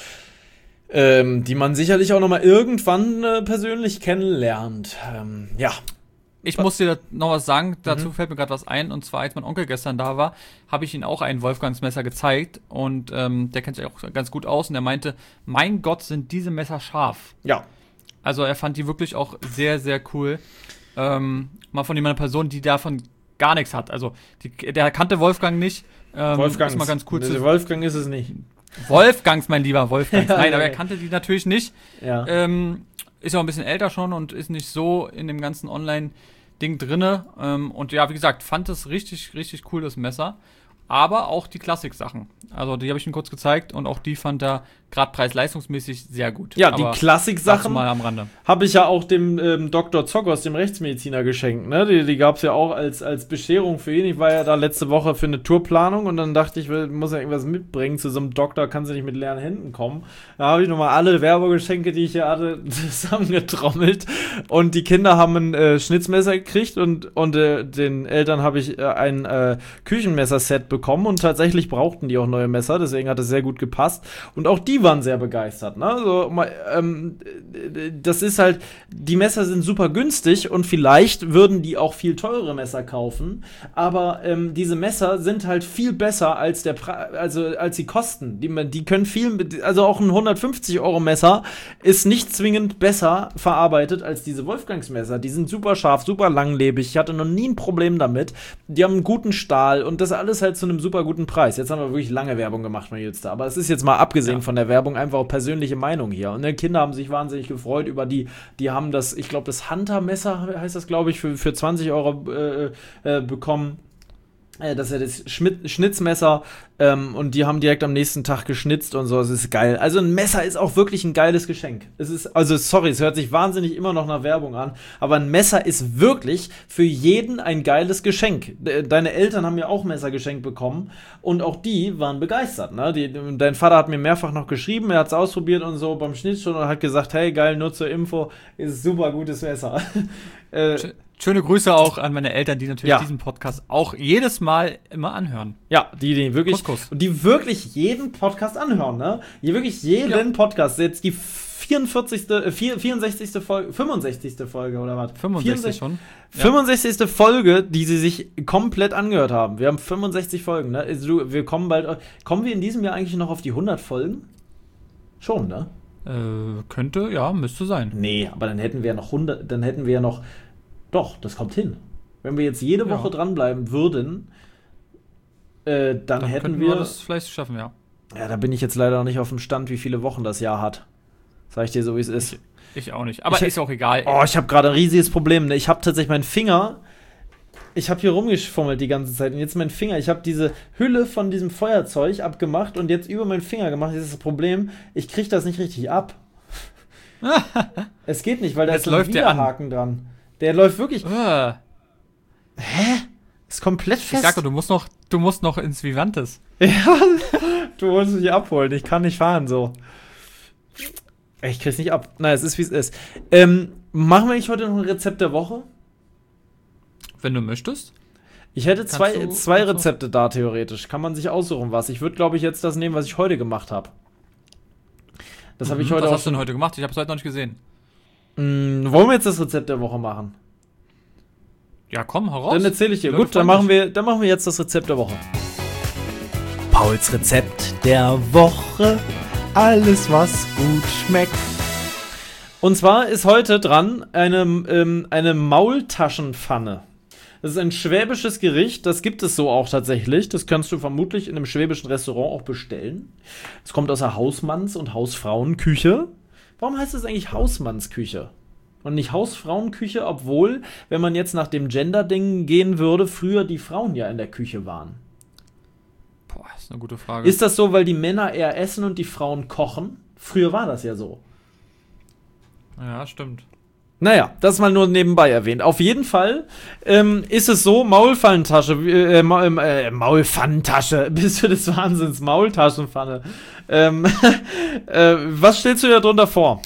Ähm, die man sicherlich auch nochmal irgendwann äh, persönlich kennenlernt. Ähm, ja.
Ich muss dir noch was sagen, dazu mhm. fällt mir gerade was ein. Und zwar, als mein Onkel gestern da war, habe ich ihm auch ein Wolfgangs Messer gezeigt. Und ähm, der kennt sich auch ganz gut aus. Und er meinte, mein Gott, sind diese Messer scharf.
Ja.
Also er fand die wirklich auch sehr, sehr cool. Ähm, mal von jemandem Person, die davon gar nichts hat. Also die, der kannte Wolfgang nicht. Ähm,
Wolfgangs.
Ist mal ganz cool zu
Wolfgang ist es nicht.
Wolfgangs, mein lieber Wolfgangs.
Ja,
Nein,
ja,
aber er
ja.
kannte die natürlich nicht.
Ja.
Ähm, ist auch ein bisschen älter schon und ist nicht so in dem ganzen Online-Ding drinne. Ähm, und ja, wie gesagt, fand es richtig, richtig cool, das Messer. Aber auch die Klassik-Sachen. Also die habe ich ihm kurz gezeigt und auch die fand er gerade preis-leistungsmäßig sehr gut.
Ja, die Klassik-Sachen
mal am Rande.
habe ich ja auch dem ähm, Doktor Zockers, dem Rechtsmediziner, geschenkt. Ne? Die, die gab es ja auch als, als Bescherung für ihn. Ich war ja da letzte Woche für eine Tourplanung und dann dachte ich, ich muss ja irgendwas mitbringen. Zu so einem Doktor kannst du nicht mit leeren Händen kommen. Da habe ich nochmal alle Werbegeschenke, die ich hier hatte, zusammengetrommelt. Und die Kinder haben ein äh, Schnitzmesser gekriegt und, und äh, den Eltern habe ich äh, ein äh, Küchenmesserset bekommen und tatsächlich brauchten die auch neue Messer. Deswegen hat es sehr gut gepasst. Und auch die waren sehr begeistert. Ne? Also, ähm, das ist halt, die Messer sind super günstig und vielleicht würden die auch viel teurere Messer kaufen, aber ähm, diese Messer sind halt viel besser als der Pre- also als die Kosten. Die, die können viel, also auch ein hundertfünfzig Euro Messer ist nicht zwingend besser verarbeitet als diese Wolfgangs Messer. Die sind super scharf, super langlebig. Ich hatte noch nie ein Problem damit. Die haben einen guten Stahl und das alles halt zu einem super guten Preis. Jetzt haben wir wirklich lange Werbung gemacht, mein Jüngster. Aber es ist jetzt mal abgesehen ja. von der Werbung einfach auch persönliche Meinung hier. Und die Kinder haben sich wahnsinnig gefreut über die, die haben das, ich glaube, das Hunter-Messer heißt das, glaube ich, für, für zwanzig Euro äh, äh, bekommen. Das ist ja das Schmidt- Schnitzmesser ähm, und die haben direkt am nächsten Tag geschnitzt und so, es ist geil. Also ein Messer ist auch wirklich ein geiles Geschenk. Es ist, also sorry, es hört sich wahnsinnig immer noch nach Werbung an, aber ein Messer ist wirklich für jeden ein geiles Geschenk. Deine Eltern haben ja auch Messer geschenkt bekommen und auch die waren begeistert. Ne? Die, dein Vater hat mir mehrfach noch geschrieben, er hat es ausprobiert und so beim Schnitt schon und hat gesagt, hey geil, nur zur Info, ist super gutes Messer. äh,
Schöne Grüße auch an meine Eltern, die natürlich
ja.
diesen Podcast auch jedes Mal immer anhören.
Ja, die, die wirklich,
Kuss, Kuss.
Und die wirklich jeden Podcast anhören, ne? Die wirklich jeden ja. Podcast, jetzt die vierundvierzigste, äh, vierundsechzigste Folge, fünfundsechzigste Folge oder was?
fünfundsechzig schon.
Ja. fünfundsechzigste Folge, die sie sich komplett angehört haben. Wir haben fünfundsechzig Folgen, ne? Also, wir kommen bald, kommen wir in diesem Jahr eigentlich noch auf die hundert Folgen? Schon, ne?
Äh, könnte, ja, müsste sein.
Nee, aber dann hätten wir ja noch hundert, dann hätten wir ja noch Doch, das kommt hin. Wenn wir jetzt jede Woche ja. dranbleiben würden, äh, dann, dann hätten wir,
wir das vielleicht schaffen, ja.
Ja, da bin ich jetzt leider noch nicht auf dem Stand, wie viele Wochen das Jahr hat. Sag ich dir so, wie es ist.
Ich, ich auch nicht. Aber
ich,
ist auch egal.
Oh, ich habe gerade ein riesiges Problem. Ne? Ich habe tatsächlich meinen Finger, ich habe hier rumgefummelt die ganze Zeit. Und jetzt mein Finger, ich habe diese Hülle von diesem Feuerzeug abgemacht und jetzt über meinen Finger gemacht. Jetzt ist das Problem, ich kriege das nicht richtig ab. Es geht nicht, weil da
jetzt
ist ein Widerhaken dran. Der läuft wirklich.
Uh.
Hä? Ist komplett fest.
Ich sag doch, du musst noch, du musst noch ins Vivantes.
Ja, du musst mich abholen. Ich kann nicht fahren so. Ich krieg's nicht ab. Nein, es ist wie es ist. Ähm, machen wir nicht heute noch ein Rezept der Woche?
Wenn du möchtest.
Ich hätte zwei, du, zwei Rezepte da theoretisch. Kann man sich aussuchen, was. Ich würde, glaube ich, jetzt das nehmen, was ich heute gemacht habe. Das
mhm,
habe ich heute
was
auch.
Was hast du denn heute gemacht? Ich habe es heute noch nicht gesehen.
Mm, wollen wir jetzt das Rezept der Woche machen?
Ja, komm, hau raus.
Dann erzähle ich dir. Gut, dann machen, wir, dann machen wir jetzt das Rezept der Woche. Pauls Rezept der Woche. Alles, was gut schmeckt. Und zwar ist heute dran eine, ähm, eine Maultaschenpfanne. Das ist ein schwäbisches Gericht, das gibt es so auch tatsächlich. Das kannst du vermutlich in einem schwäbischen Restaurant auch bestellen. Es kommt aus der Hausmanns- und Hausfrauenküche. Warum heißt es eigentlich Hausmannsküche und nicht Hausfrauenküche, obwohl, wenn man jetzt nach dem Gender-Ding gehen würde, früher die Frauen ja in der Küche waren?
Boah, ist eine gute Frage.
Ist das so, weil die Männer eher essen und die Frauen kochen? Früher war das ja so.
Ja, stimmt.
Naja, das mal nur nebenbei erwähnt. Auf jeden Fall ähm, ist es so, Maulpfannentasche, äh, Ma äh, Maulpfannentasche, bist du des Wahnsinns, Maultaschenpfanne. Ähm, äh, was stellst du dir darunter vor?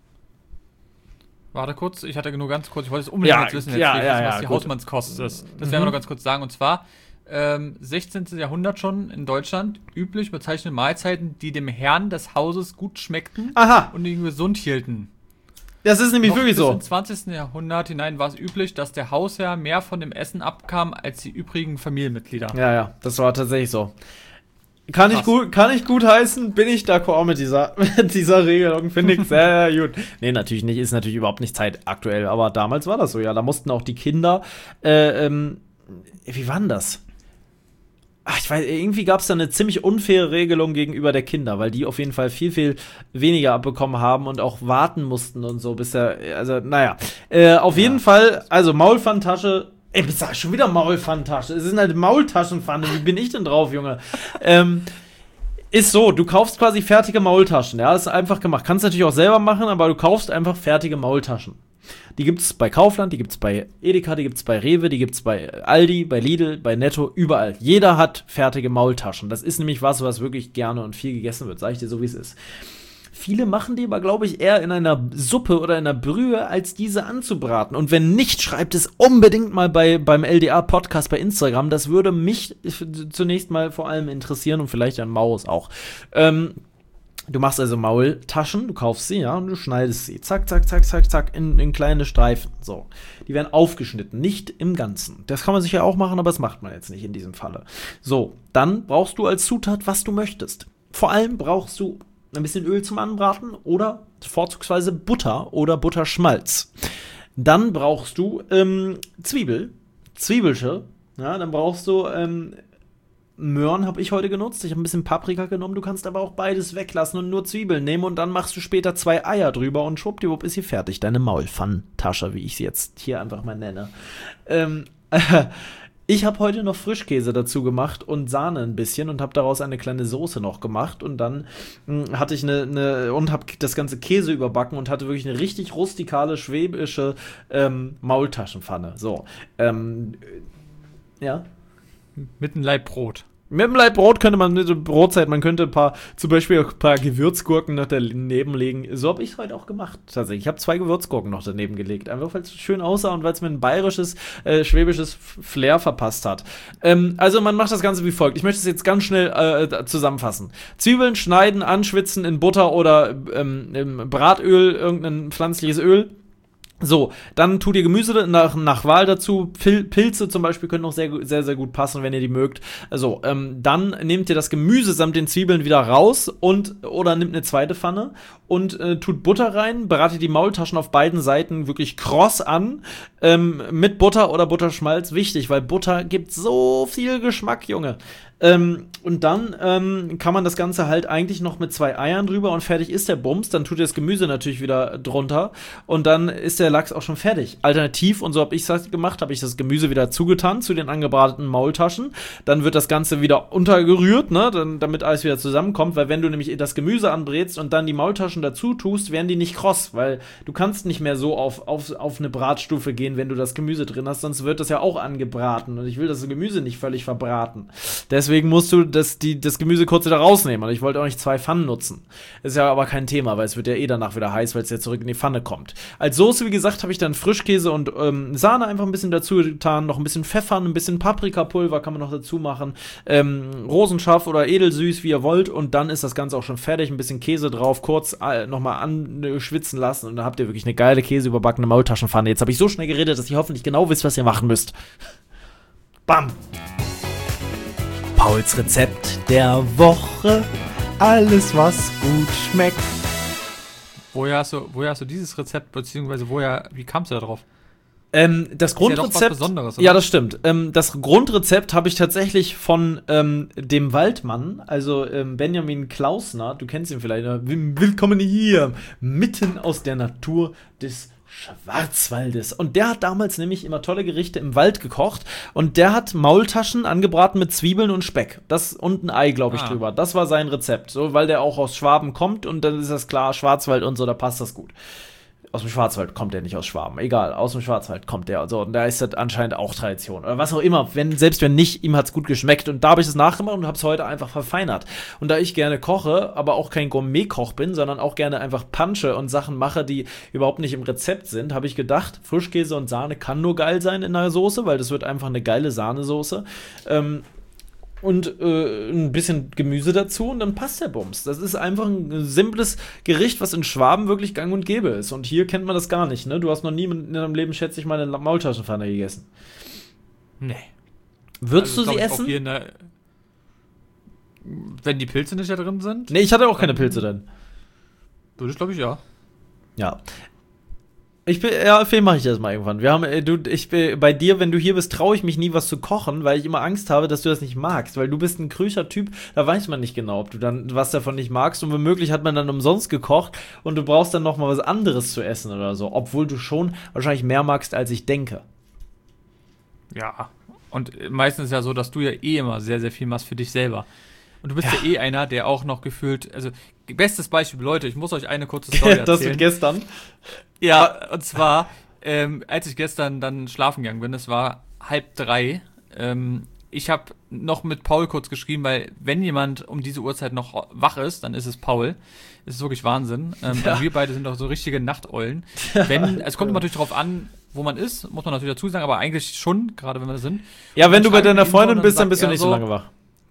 Warte kurz, ich hatte nur ganz kurz, ich wollte es unbedingt
ja,
jetzt wissen, jetzt
ja,
wissen,
ja,
was
ja,
die
gut.
Hausmannskost ist. Das
mhm.
werden wir noch ganz kurz sagen. Und zwar, ähm, sechzehnten. Jahrhundert schon in Deutschland üblich bezeichnete Mahlzeiten, die dem Herrn des Hauses gut schmeckten
Aha.
und ihn gesund hielten.
Das ist nämlich
Noch
wirklich
bis
so.
Im zwanzigsten. Jahrhundert hinein war es üblich, dass der Hausherr mehr von dem Essen abkam als die übrigen Familienmitglieder.
Ja, ja, das war tatsächlich so. Kann ich, gut, kann ich gut heißen, bin ich d'accord mit dieser, mit dieser Regelung, finde ich sehr gut. Nee, natürlich nicht, ist natürlich überhaupt nicht zeitaktuell, aber damals war das so, ja. Da mussten auch die Kinder, äh, ähm, wie war denn das? Ach, ich weiß, irgendwie gab es da eine ziemlich unfaire Regelung gegenüber der Kinder, weil die auf jeden Fall viel, viel weniger abbekommen haben und auch warten mussten und so, bis der, also, naja. Äh, auf ja. jeden Fall, also Maulpfannentasche. Ey, ich sag schon wieder Maulpfannentasche. Es ist eine Maultaschenpfanne. Wie bin ich denn drauf, Junge? ähm, Ist so, du kaufst quasi fertige Maultaschen. Ja, das ist einfach gemacht. Kannst natürlich auch selber machen, aber du kaufst einfach fertige Maultaschen. Die gibt's bei Kaufland, die gibt's bei Edeka, die gibt's bei Rewe, die gibt's bei Aldi, bei Lidl, bei Netto, überall. Jeder hat fertige Maultaschen. Das ist nämlich was, was wirklich gerne und viel gegessen wird, sag ich dir so, wie es ist. Viele machen die aber, glaube ich, eher in einer Suppe oder in einer Brühe, als diese anzubraten. Und wenn nicht, schreibt es unbedingt mal bei, beim L D A-Podcast bei Instagram. Das würde mich zunächst mal vor allem interessieren und vielleicht an Maus auch. Ähm, du machst also Maultaschen, du kaufst sie, ja, und du schneidest sie. Zack, zack, zack, zack, zack, in, in kleine Streifen. So. Die werden aufgeschnitten, nicht im Ganzen. Das kann man sicher auch machen, aber das macht man jetzt nicht in diesem Falle. So, dann brauchst du als Zutat, was du möchtest. Vor allem brauchst du ein bisschen Öl zum Anbraten oder vorzugsweise Butter oder Butterschmalz. Dann brauchst du ähm, Zwiebel, Zwiebelsche. Ja, dann brauchst du ähm, Möhren habe ich heute genutzt. Ich habe ein bisschen Paprika genommen. Du kannst aber auch beides weglassen und nur Zwiebeln nehmen und dann machst du später zwei Eier drüber und schwuppdiwupp ist hier fertig. Deine Maulpfannentasche, wie ich sie jetzt hier einfach mal nenne. Ähm, äh, Ich habe heute noch Frischkäse dazu gemacht und Sahne ein bisschen und habe daraus eine kleine Soße noch gemacht und dann mh, hatte ich eine, eine und habe das ganze Käse überbacken und hatte wirklich eine richtig rustikale schwäbische ähm, Maultaschenpfanne. So, ähm, ja.
Mit einem Laib Brot.
Mit dem Laib Brot könnte man, mit der Brotzeit, man könnte ein paar, zum Beispiel ein paar Gewürzgurken noch daneben legen. So habe ich es heute auch gemacht, tatsächlich. Ich habe zwei Gewürzgurken noch daneben gelegt. Einfach, weil es schön aussah und weil es mir ein bayerisches, äh, schwäbisches Flair verpasst hat. Ähm, also man macht das Ganze wie folgt. Ich möchte es jetzt ganz schnell äh, zusammenfassen. Zwiebeln schneiden, anschwitzen in Butter oder ähm, im Bratöl, irgendein pflanzliches Öl. So, dann tut ihr Gemüse nach, nach Wahl dazu. Pil- Pilze zum Beispiel können auch sehr, sehr, sehr gut passen, wenn ihr die mögt. Also, ähm, dann nehmt ihr das Gemüse samt den Zwiebeln wieder raus und oder nimmt eine zweite Pfanne und äh, tut Butter rein, bratet die Maultaschen auf beiden Seiten wirklich kross an, ähm, mit Butter oder Butterschmalz. Wichtig, weil Butter gibt so viel Geschmack, Junge. Ähm, und dann ähm, kann man das Ganze halt eigentlich noch mit zwei Eiern drüber und fertig ist der Bums. Dann tut ihr das Gemüse natürlich wieder drunter und dann ist der Lachs auch schon fertig. Alternativ, und so habe ich das gemacht, habe ich das Gemüse wieder zugetan zu den angebrateten Maultaschen. Dann wird das Ganze wieder untergerührt, ne, dann, damit alles wieder zusammenkommt, weil wenn du nämlich das Gemüse anbrätst und dann die Maultaschen dazu tust, werden die nicht kross, weil du kannst nicht mehr so auf, auf, auf eine Bratstufe gehen, wenn du das Gemüse drin hast, sonst wird das ja auch angebraten und ich will das Gemüse nicht völlig verbraten. Deswegen Deswegen musst du das, die, das Gemüse kurz wieder rausnehmen. Und ich wollte auch nicht zwei Pfannen nutzen. Ist ja aber kein Thema, weil es wird ja eh danach wieder heiß, weil es ja zurück in die Pfanne kommt. Als Soße, wie gesagt, habe ich dann Frischkäse und ähm, Sahne einfach ein bisschen dazu getan. Noch ein bisschen Pfeffer, ein bisschen Paprikapulver kann man noch dazu machen. Ähm, Rosenscharf oder edelsüß, wie ihr wollt. Und dann ist das Ganze auch schon fertig. Ein bisschen Käse drauf, kurz äh, nochmal anschwitzen lassen. Und dann habt ihr wirklich eine geile käseüberbackene Maultaschenpfanne. Jetzt habe ich so schnell geredet, dass ihr hoffentlich genau wisst, was ihr machen müsst. Bam!
Pauls Rezept der Woche. Alles, was gut schmeckt.
Woher hast du, woher hast du dieses Rezept, beziehungsweise woher, wie kamst du da drauf?
Ähm, das Grundrezept.
Ist ja doch was Besonderes, oder?
Ja, das stimmt. Ähm, das Grundrezept habe ich tatsächlich von ähm, dem Waldmann, also ähm, Benjamin Klausner, du kennst ihn vielleicht, ne? Willkommen hier, mitten aus der Natur des Schwarzwaldes. Und der hat damals nämlich immer tolle Gerichte im Wald gekocht und der hat Maultaschen angebraten mit Zwiebeln und Speck. Das und ein Ei, glaube ich, ah. drüber. Das war sein Rezept, so, weil der auch aus Schwaben kommt und dann ist das klar, Schwarzwald und so, da passt das gut. Aus dem Schwarzwald kommt der nicht aus Schwaben. Egal, aus dem Schwarzwald kommt der. Also, und da ist das anscheinend auch Tradition. Oder was auch immer. Wenn, selbst wenn nicht, ihm hat's gut geschmeckt. Und da habe ich es nachgemacht und habe es heute einfach verfeinert. Und da ich gerne koche, aber auch kein Gourmet-Koch bin, sondern auch gerne einfach punche und Sachen mache, die überhaupt nicht im Rezept sind, habe ich gedacht, Frischkäse und Sahne kann nur geil sein in einer Soße, weil das wird einfach eine geile Sahnesoße. Ähm, Und äh, ein bisschen Gemüse dazu und dann passt der Bums. Das ist einfach ein simples Gericht, was in Schwaben wirklich gang und gäbe ist. Und hier kennt man das gar nicht, ne? Du hast noch nie in deinem Leben, schätze ich, mal eine Maultaschenpfanne gegessen.
Nee.
Würdest
also,
du sie
ich,
essen?
Hier eine, wenn die Pilze nicht da drin sind?
Nee, ich hatte auch keine Pilze drin.
Du, das glaube ich, ja.
Ja. Ich bin, ja, vielleicht mache ich das mal irgendwann. Wir haben, du, ich bin, bei dir, wenn du hier bist, traue ich mich nie, was zu kochen, weil ich immer Angst habe, dass du das nicht magst, weil du bist ein krücher Typ, da weiß man nicht genau, ob du dann was davon nicht magst und womöglich hat man dann umsonst gekocht und du brauchst dann noch mal was anderes zu essen oder so, obwohl du schon wahrscheinlich mehr magst, als ich denke.
Ja, und meistens ist ja so, dass du ja eh immer sehr, sehr viel machst für dich selber. Und du bist ja. ja eh einer, der auch noch gefühlt, also bestes Beispiel, Leute, ich muss euch eine kurze
Story
erzählen.
Das mit gestern?
Ja, und zwar, ähm, als ich gestern dann schlafen gegangen bin, es war halb drei, ähm, ich habe noch mit Paul kurz geschrieben, weil wenn jemand um diese Uhrzeit noch wach ist, dann ist es Paul. Das ist wirklich Wahnsinn. Ähm, ja. Wir beide sind doch so richtige Nachteulen. Wenn, also es kommt immer natürlich darauf an, wo man ist, muss man natürlich dazu sagen, aber eigentlich schon, gerade wenn wir da sind.
Ja, wenn du bei deiner Freundin bist, dann bist du nicht so lange wach.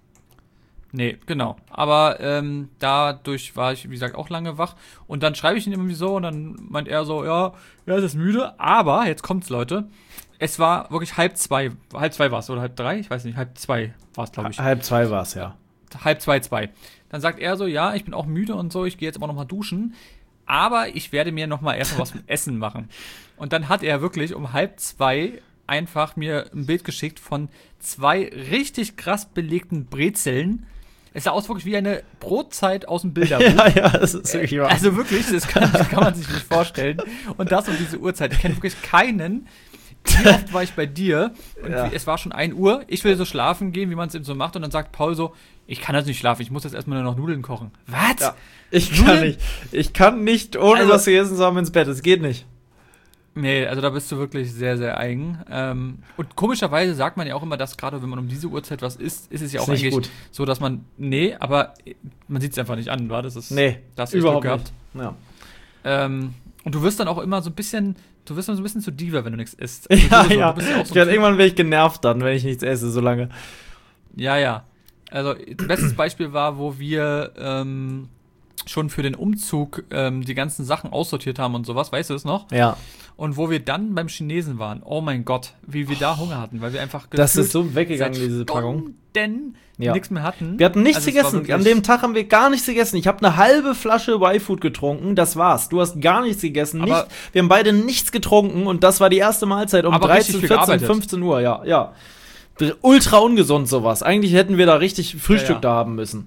Nee, genau. Aber ähm, dadurch war ich, wie gesagt, auch lange wach. Und dann schreibe ich ihn irgendwie so und dann meint er so, ja, er ist müde. Aber, jetzt kommt's, Leute, es war wirklich halb zwei. Halb zwei war es, oder halb drei? Ich weiß nicht, halb zwei war es, glaube ich.
Halb zwei war es, ja.
Halb zwei, zwei. Dann sagt er so, ja, ich bin auch müde und so, ich gehe jetzt immer noch mal duschen. Aber ich werde mir noch mal erstmal was zum Essen machen. Und dann hat er wirklich um halb zwei einfach mir ein Bild geschickt von zwei richtig krass belegten Brezeln. Es sah aus wirklich wie eine Brotzeit aus dem Bilderbuch.
Ja, ja, das ist wirklich wahr.
Also wirklich, das kann, das kann man sich nicht vorstellen. Und das um diese Uhrzeit. Ich kenne wirklich keinen. Wie oft war ich bei dir? Und
Ja.
es war schon ein Uhr. Ich will so schlafen gehen, wie man es eben so macht. Und dann sagt Paul so, ich kann jetzt nicht schlafen, ich muss jetzt erstmal nur noch Nudeln kochen. Was?
Ja. Ich kann
Nudeln?
nicht. Ich kann nicht, ohne
Also-
was zu essen zu haben, ins Bett. Es geht nicht.
Nee, also da bist du wirklich sehr, sehr eigen. Ähm, und komischerweise sagt man ja auch immer, dass gerade wenn man um diese Uhrzeit was isst, ist es ja auch
Ist nicht
eigentlich
gut.
so, dass man, nee, aber man sieht es einfach nicht an, war das ist,
Nee,
das ist
überhaupt
Glück
nicht. Ja.
Ähm, und du wirst dann auch immer so ein bisschen, du wirst dann so ein bisschen zu Diva, wenn du nichts isst. Also
Ja,
so,
ja.
Du bist ja, auch so
Ich
ein
werde
Typ-
irgendwann werde ich genervt dann, wenn ich nichts esse, so lange.
Ja, ja. Also, bestes Beispiel war, wo wir ähm, schon für den Umzug ähm, die ganzen Sachen aussortiert haben und sowas, weißt du es noch?
Ja.
Und wo wir dann beim Chinesen waren, oh mein Gott, wie wir da Hunger hatten, weil wir einfach
Das
gefühlt
ist so weggegangen,
seit
diese Packung.
Stunden
Ja.
nichts mehr hatten.
Wir hatten nichts
Also es war
gegessen.
wirklich-
An dem Tag haben wir gar nichts gegessen. Ich habe eine halbe Flasche Y-Food getrunken. Das war's. Du hast gar nichts gegessen.
Aber-
Nicht, wir haben beide nichts getrunken und das war die erste Mahlzeit um
Aber
dreizehn,
richtig viel
vierzehn,
gearbeitet.
fünfzehn Uhr. Ja, ja. Ultra ungesund sowas. Eigentlich hätten wir da richtig Frühstück
Ja, ja.
da haben müssen.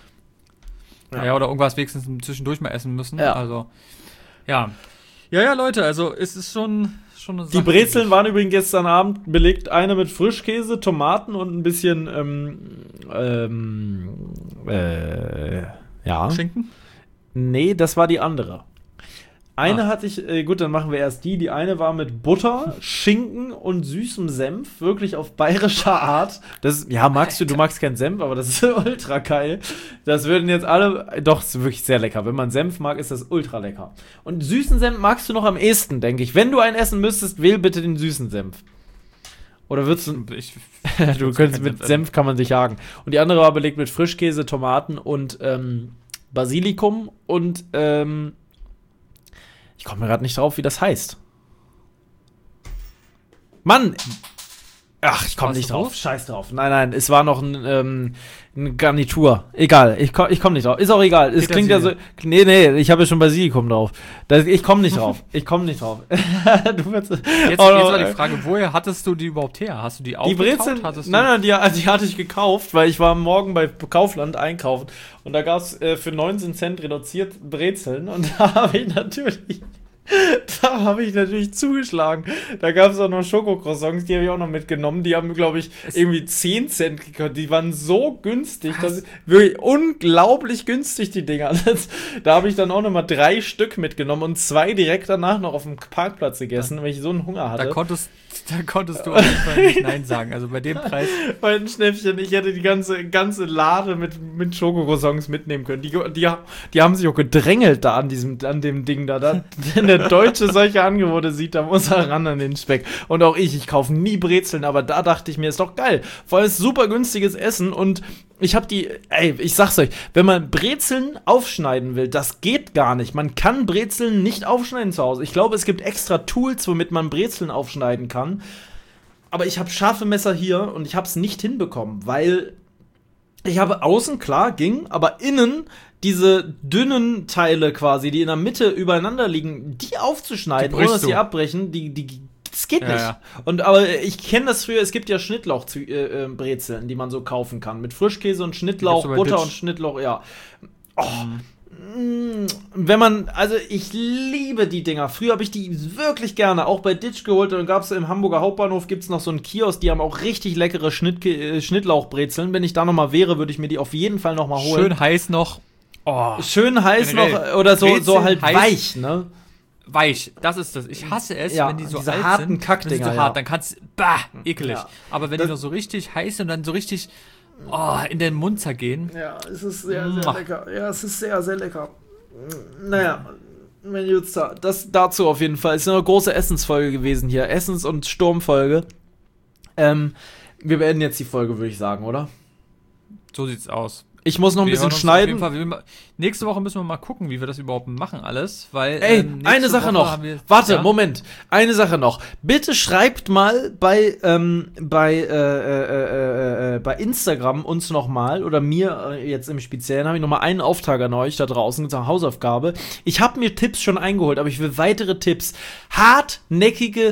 Ja. ja, oder irgendwas wenigstens zwischendurch mal essen müssen.
Ja.
Also, ja. Ja, ja, Leute, also es ist schon, schon eine
Die
Sache.
Brezeln waren übrigens gestern Abend belegt. Eine mit Frischkäse, Tomaten und ein bisschen ähm, ähm, äh, ja.
Schinken?
Nee, das war die andere. Eine
Ah.
hatte ich, äh, gut, dann machen wir erst die. Die eine war mit Butter, Schinken und süßem Senf, wirklich auf bayerischer Art. Das, ja, magst du, du magst keinen Senf, aber das ist ultra geil. Das würden jetzt alle, doch, ist wirklich sehr lecker. Wenn man Senf mag, ist das ultra lecker. Und süßen Senf magst du noch am ehesten, denke ich. Wenn du einen essen müsstest, wähl bitte den süßen Senf. Oder würdest du,
Ich,
du könntest mit Senf kann man sich jagen. Und die andere war belegt mit Frischkäse, Tomaten und ähm, Basilikum und ähm, ich komme mir gerade nicht drauf, wie das heißt. Mann! Ach, ich komme
War's
nicht drauf.
Wurst?
Scheiß drauf. Nein, nein, es war noch ein, ähm, eine Garnitur. Egal, ich komme ich komm nicht drauf. Ist auch egal. Es klingt ja so. Nee, nee, ich habe ja schon Basilikum drauf. Das, ich komme nicht drauf. Ich komme nicht drauf. du wirst,
jetzt,
oh,
jetzt
oh,
war die
äh,
Frage, woher hattest du die überhaupt her? Hast du die
Die
aufgekauft?
Brezeln,
Hattest du
nein, nein, die, also die hatte ich gekauft, weil ich war morgen bei Kaufland einkaufen und da gab es äh, für neunzehn Cent reduziert Brezeln und da habe ich natürlich, da habe ich natürlich zugeschlagen. Da gab es auch noch Schokocroissants, die habe ich auch noch mitgenommen. Die haben, glaube ich,
Es-
irgendwie zehn Cent gekostet. Die waren so günstig, dass wirklich unglaublich günstig, die Dinger. Das, da habe ich dann auch noch mal drei Stück mitgenommen und zwei direkt danach noch auf dem Parkplatz gegessen, weil ich so einen Hunger hatte.
Da konntest, da konntest du auf jeden Fall nicht Nein sagen. Also bei dem Preis.
Bei den Schnäppchen, ich hätte die ganze, ganze Lade mit, mit Schokocroissants mitnehmen können. Die, die, die haben sich auch gedrängelt da an diesem, an dem Ding da. da wenn der Deutsche solche Angebote sieht, da muss er ran an den Speck. Und auch ich, ich kaufe nie Brezeln, aber da dachte ich mir, ist doch geil. Vor allem ist super günstiges Essen und ich habe die, ey, ich sag's euch, wenn man Brezeln aufschneiden will, das geht gar nicht. Man kann Brezeln nicht aufschneiden zu Hause. Ich glaube, es gibt extra Tools, womit man Brezeln aufschneiden kann. Aber ich habe scharfe Messer hier und ich habe es nicht hinbekommen, weil ich habe außen, klar, ging, aber innen diese dünnen Teile quasi, die in der Mitte übereinander liegen, die aufzuschneiden,
Die
ohne
brichst
dass sie
du.
abbrechen, die, die, das geht
Ja,
nicht.
ja.
Und aber ich kenne das früher, es gibt ja Schnittlauch-Brezeln, die man so kaufen kann. Mit Frischkäse und Schnittlauch,
Die gibt's so bei
Butter
Ditch.
und Schnittlauch, ja. Oh, Wenn man, also ich liebe die Dinger. Früher habe ich die wirklich gerne auch bei Ditch geholt. Und dann gab es im Hamburger Hauptbahnhof gibt's noch so einen Kiosk, die haben auch richtig leckere Schnitt, äh, Schnittlauchbrezeln. Wenn ich da nochmal wäre, würde ich mir die auf jeden Fall nochmal holen.
Schön heiß noch.
Oh, schön heiß
generell.
noch oder so,
Brezeln
so halt
heiß.
weich, ne?
Weich, das ist das. Ich hasse es,
Ja,
wenn die so
diese
alt
harten
sind.
Kackdinger,
wenn die so
ja.
hart, dann kannst du, bah, ekelig.
Ja.
Aber wenn
Das-
die noch so richtig heiß sind und dann so richtig oh, in den Mund zergehen.
Ja, es ist sehr, sehr
Mua.
lecker. Ja, es ist sehr, sehr lecker. Naja, mein Jutster, das dazu auf jeden Fall. Es ist eine große Essensfolge gewesen hier. Essens- und Sturmfolge. Ähm, wir beenden jetzt die Folge, würde ich sagen, oder?
So sieht's aus.
Ich muss noch ein
Wir
bisschen
hören uns
schneiden.
auf jeden Fall, wir, nächste Woche müssen wir mal gucken, wie wir das überhaupt machen alles, weil
Ey,
ähm, nächste
eine Sache
Woche
noch.
haben wir-
Warte,
ja?
Moment. Eine Sache noch. Bitte schreibt mal bei, ähm, bei, äh, äh, äh, äh, bei Instagram uns noch mal, oder mir äh, jetzt im Speziellen, habe ich noch mal einen Auftrag an euch da draußen zur Hausaufgabe. Ich habe mir Tipps schon eingeholt, aber ich will weitere Tipps. Hartnäckige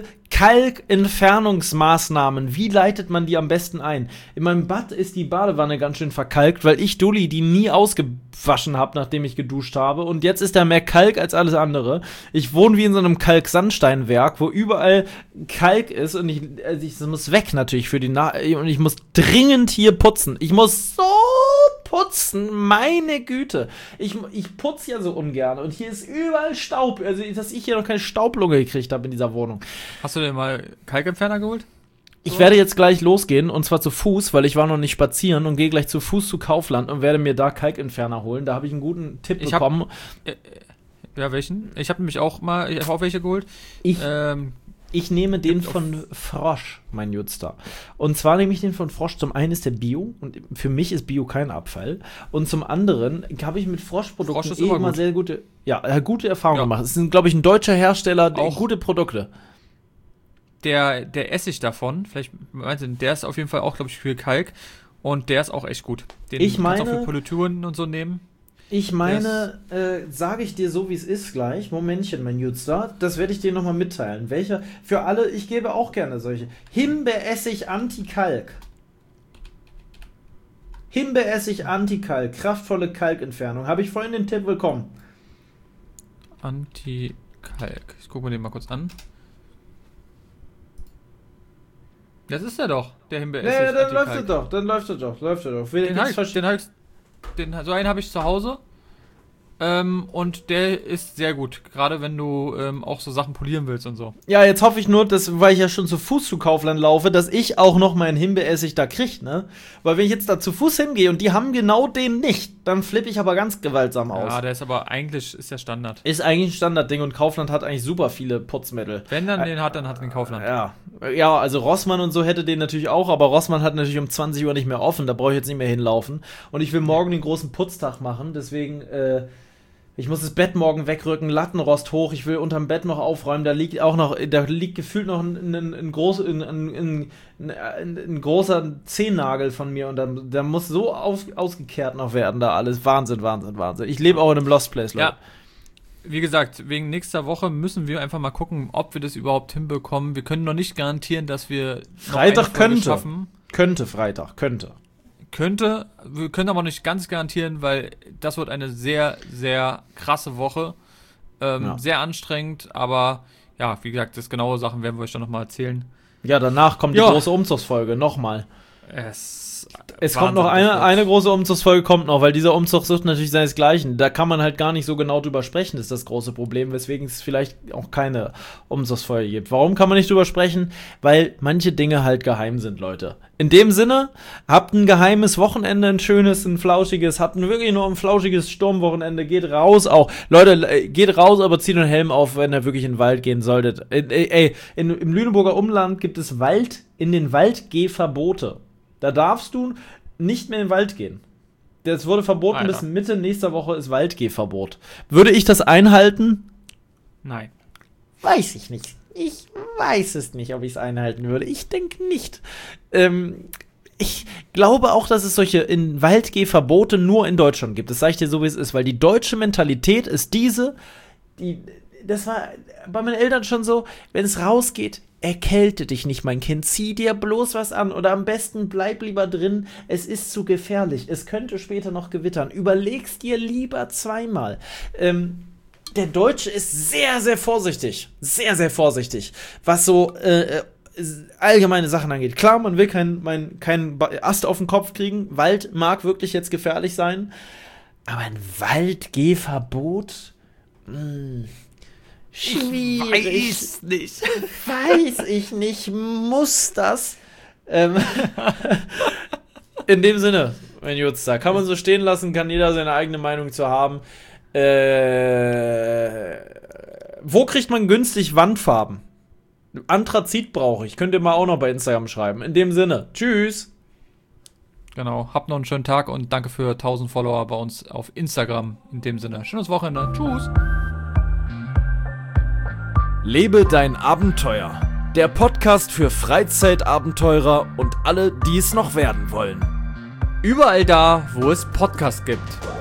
Kalkentfernungsmaßnahmen. Wie leitet man die am besten ein? In meinem Bad ist die Badewanne ganz schön verkalkt, weil ich Dulli die nie ausgewaschen habe, nachdem ich geduscht habe. Und jetzt ist da mehr Kalk als alles andere. Ich wohne wie in so einem Kalksandsteinwerk, wo überall Kalk ist. Und ich, also ich das muss weg natürlich für die Na Und ich muss dringend hier putzen. Ich muss so putzen, meine Güte. Ich, ich putze ja so ungern. Und hier ist überall Staub. Also, dass ich hier noch keine Staublunge gekriegt habe in dieser Wohnung.
Hast du denn mal Kalkentferner geholt?
Ich werde jetzt gleich losgehen, und zwar zu Fuß, weil ich war noch nicht spazieren, und gehe gleich zu Fuß zu Kaufland und werde mir da Kalkentferner holen. Da habe ich einen guten Tipp
Ich hab-
bekommen.
Ja, welchen? Ich habe nämlich auch mal, ich habe auch welche geholt.
Ich,
Ähm,
ich nehme den
gibt
von Frosch, mein Jutster. Und zwar nehme ich den von Frosch. Zum einen ist der Bio, und für mich ist Bio kein Abfall. Und zum anderen habe ich mit Froschprodukten
Frosch ist
eh
immer
immer
gut.
sehr gute, ja, äh, gute Erfahrungen
Ja.
gemacht. Es sind, glaube ich, ein deutscher Hersteller, der
Auch-
gute Produkte.
der, der Essig davon, vielleicht meinst du, der ist auf jeden Fall auch, glaube ich, für Kalk. Und der ist auch echt gut. Den
Ich
kannst du
meine-
auch für Polituren und so nehmen.
Ich meine, äh, sage ich dir so, wie es ist gleich. Momentchen, mein Jutster. Das werde ich dir nochmal mitteilen. Welcher, für alle, ich gebe auch gerne solche. Himbeeressig Anti-Kalk. Himbeeressig Anti-Kalk. Kraftvolle Kalkentfernung. Habe ich vorhin den Tipp bekommen.
Anti-Kalk. Ich gucke mir den mal kurz an. Das ist er doch, der Himbeeressig.
Ja, ja, dann läuft
Anti-Kalk.
es doch. Dann läuft es doch. Läuft es doch. Wer-
Den
gibt's
habe ich,
versch-
den hab ich, den, so einen habe ich zu Hause. Ähm, und der ist sehr gut, gerade wenn du ähm, auch so Sachen polieren willst und so.
Ja, jetzt hoffe ich nur, dass, weil ich ja schon zu Fuß zu Kaufland laufe, dass ich auch noch meinen Himbeeressig da kriege, ne? Weil wenn ich jetzt da zu Fuß hingehe und die haben genau den nicht, dann flippe ich aber ganz gewaltsam aus.
Ja, der ist aber eigentlich ist der Standard.
Ist eigentlich ein Standardding, und Kaufland hat eigentlich super viele Putzmittel.
Wenn dann den hat, dann hat den Kaufland.
Ja. Ja, also Rossmann und so hätte den natürlich auch, aber Rossmann hat natürlich um zwanzig Uhr nicht mehr offen, da brauche ich jetzt nicht mehr hinlaufen. Und ich will morgen den großen Putztag machen, deswegen, äh, ich muss das Bett morgen wegrücken, Lattenrost hoch, ich will unterm Bett noch aufräumen, da liegt auch noch, da liegt gefühlt noch ein, ein, ein, groß, ein, ein, ein, ein, ein großer Zehennagel von mir, und da, da muss so aus, ausgekehrt noch werden da alles. Wahnsinn, Wahnsinn, Wahnsinn. Ich lebe auch in einem Lost Place, Leute.
Ja. Wie gesagt, wegen nächster Woche müssen wir einfach mal gucken, ob wir das überhaupt hinbekommen. Wir können noch nicht garantieren, dass wir noch
Freitag
eine Folge
könnte.
schaffen.
Könnte Freitag, könnte.
Könnte, wir können aber nicht ganz garantieren, weil das wird eine sehr, sehr krasse Woche. Ähm,
Ja.
Sehr anstrengend, aber ja, wie gesagt, das genaue Sachen werden wir euch dann nochmal erzählen.
Ja, danach kommt die
Ja.
große Umzugsfolge, nochmal.
Es,
Es
Wahnsinn,
kommt noch
das
eine,
wird-
eine große Umzugsfolge, kommt noch, weil dieser Umzug sucht natürlich seinesgleichen. Da kann man halt gar nicht so genau drüber sprechen, ist das große Problem, weswegen es vielleicht auch keine Umzugsfolge gibt. Warum kann man nicht drüber sprechen? Weil manche Dinge halt geheim sind, Leute. In dem Sinne, habt ein geheimes Wochenende, ein schönes, ein flauschiges, habt ein wirklich nur ein flauschiges Sturmwochenende, geht raus auch. Leute, äh, geht raus, aber zieht einen Helm auf, wenn ihr wirklich in den Wald gehen solltet. Äh, äh, ey, in, im Lüneburger Umland gibt es Wald, in den Waldgehverbote. Da darfst du nicht mehr in den Wald gehen. Das wurde verboten,
Alter.
bis Mitte nächster Woche ist Waldgehverbot. Würde ich das einhalten?
Nein.
Weiß ich nicht. Ich weiß es nicht, ob ich es einhalten würde. Ich denke nicht. Ähm, ich glaube auch, dass es solche in Waldgehverbote nur in Deutschland gibt. Das sage ich dir so, wie es ist, weil die deutsche Mentalität ist diese, die, das war bei meinen Eltern schon so, wenn es rausgeht, erkälte dich nicht, mein Kind, zieh dir bloß was an oder am besten bleib lieber drin, es ist zu gefährlich, es könnte später noch gewittern, überleg's dir lieber zweimal. Ähm, der Deutsche ist sehr, sehr vorsichtig, sehr, sehr vorsichtig, was so äh, allgemeine Sachen angeht. Klar, man will keinen mein, kein Ast auf den Kopf kriegen, Wald mag wirklich jetzt gefährlich sein, aber ein Waldgehverbot? Mh, schwierig.
Ich weiß nicht.
Weiß ich nicht. Muss das? Ähm, in dem Sinne, mein Jutz, da kann man so stehen lassen, kann jeder seine eigene Meinung zu haben. Äh, wo kriegt man günstig Wandfarben? Anthrazit brauche ich. Könnt ihr mal auch noch bei Instagram schreiben. In dem Sinne, tschüss.
Genau, habt noch einen schönen Tag und danke für tausend Follower bei uns auf Instagram. In dem Sinne, schönes Wochenende. Tschüss.
Lebe dein Abenteuer. Der Podcast für Freizeitabenteurer und alle, die es noch werden wollen.
Überall da, wo es Podcasts gibt.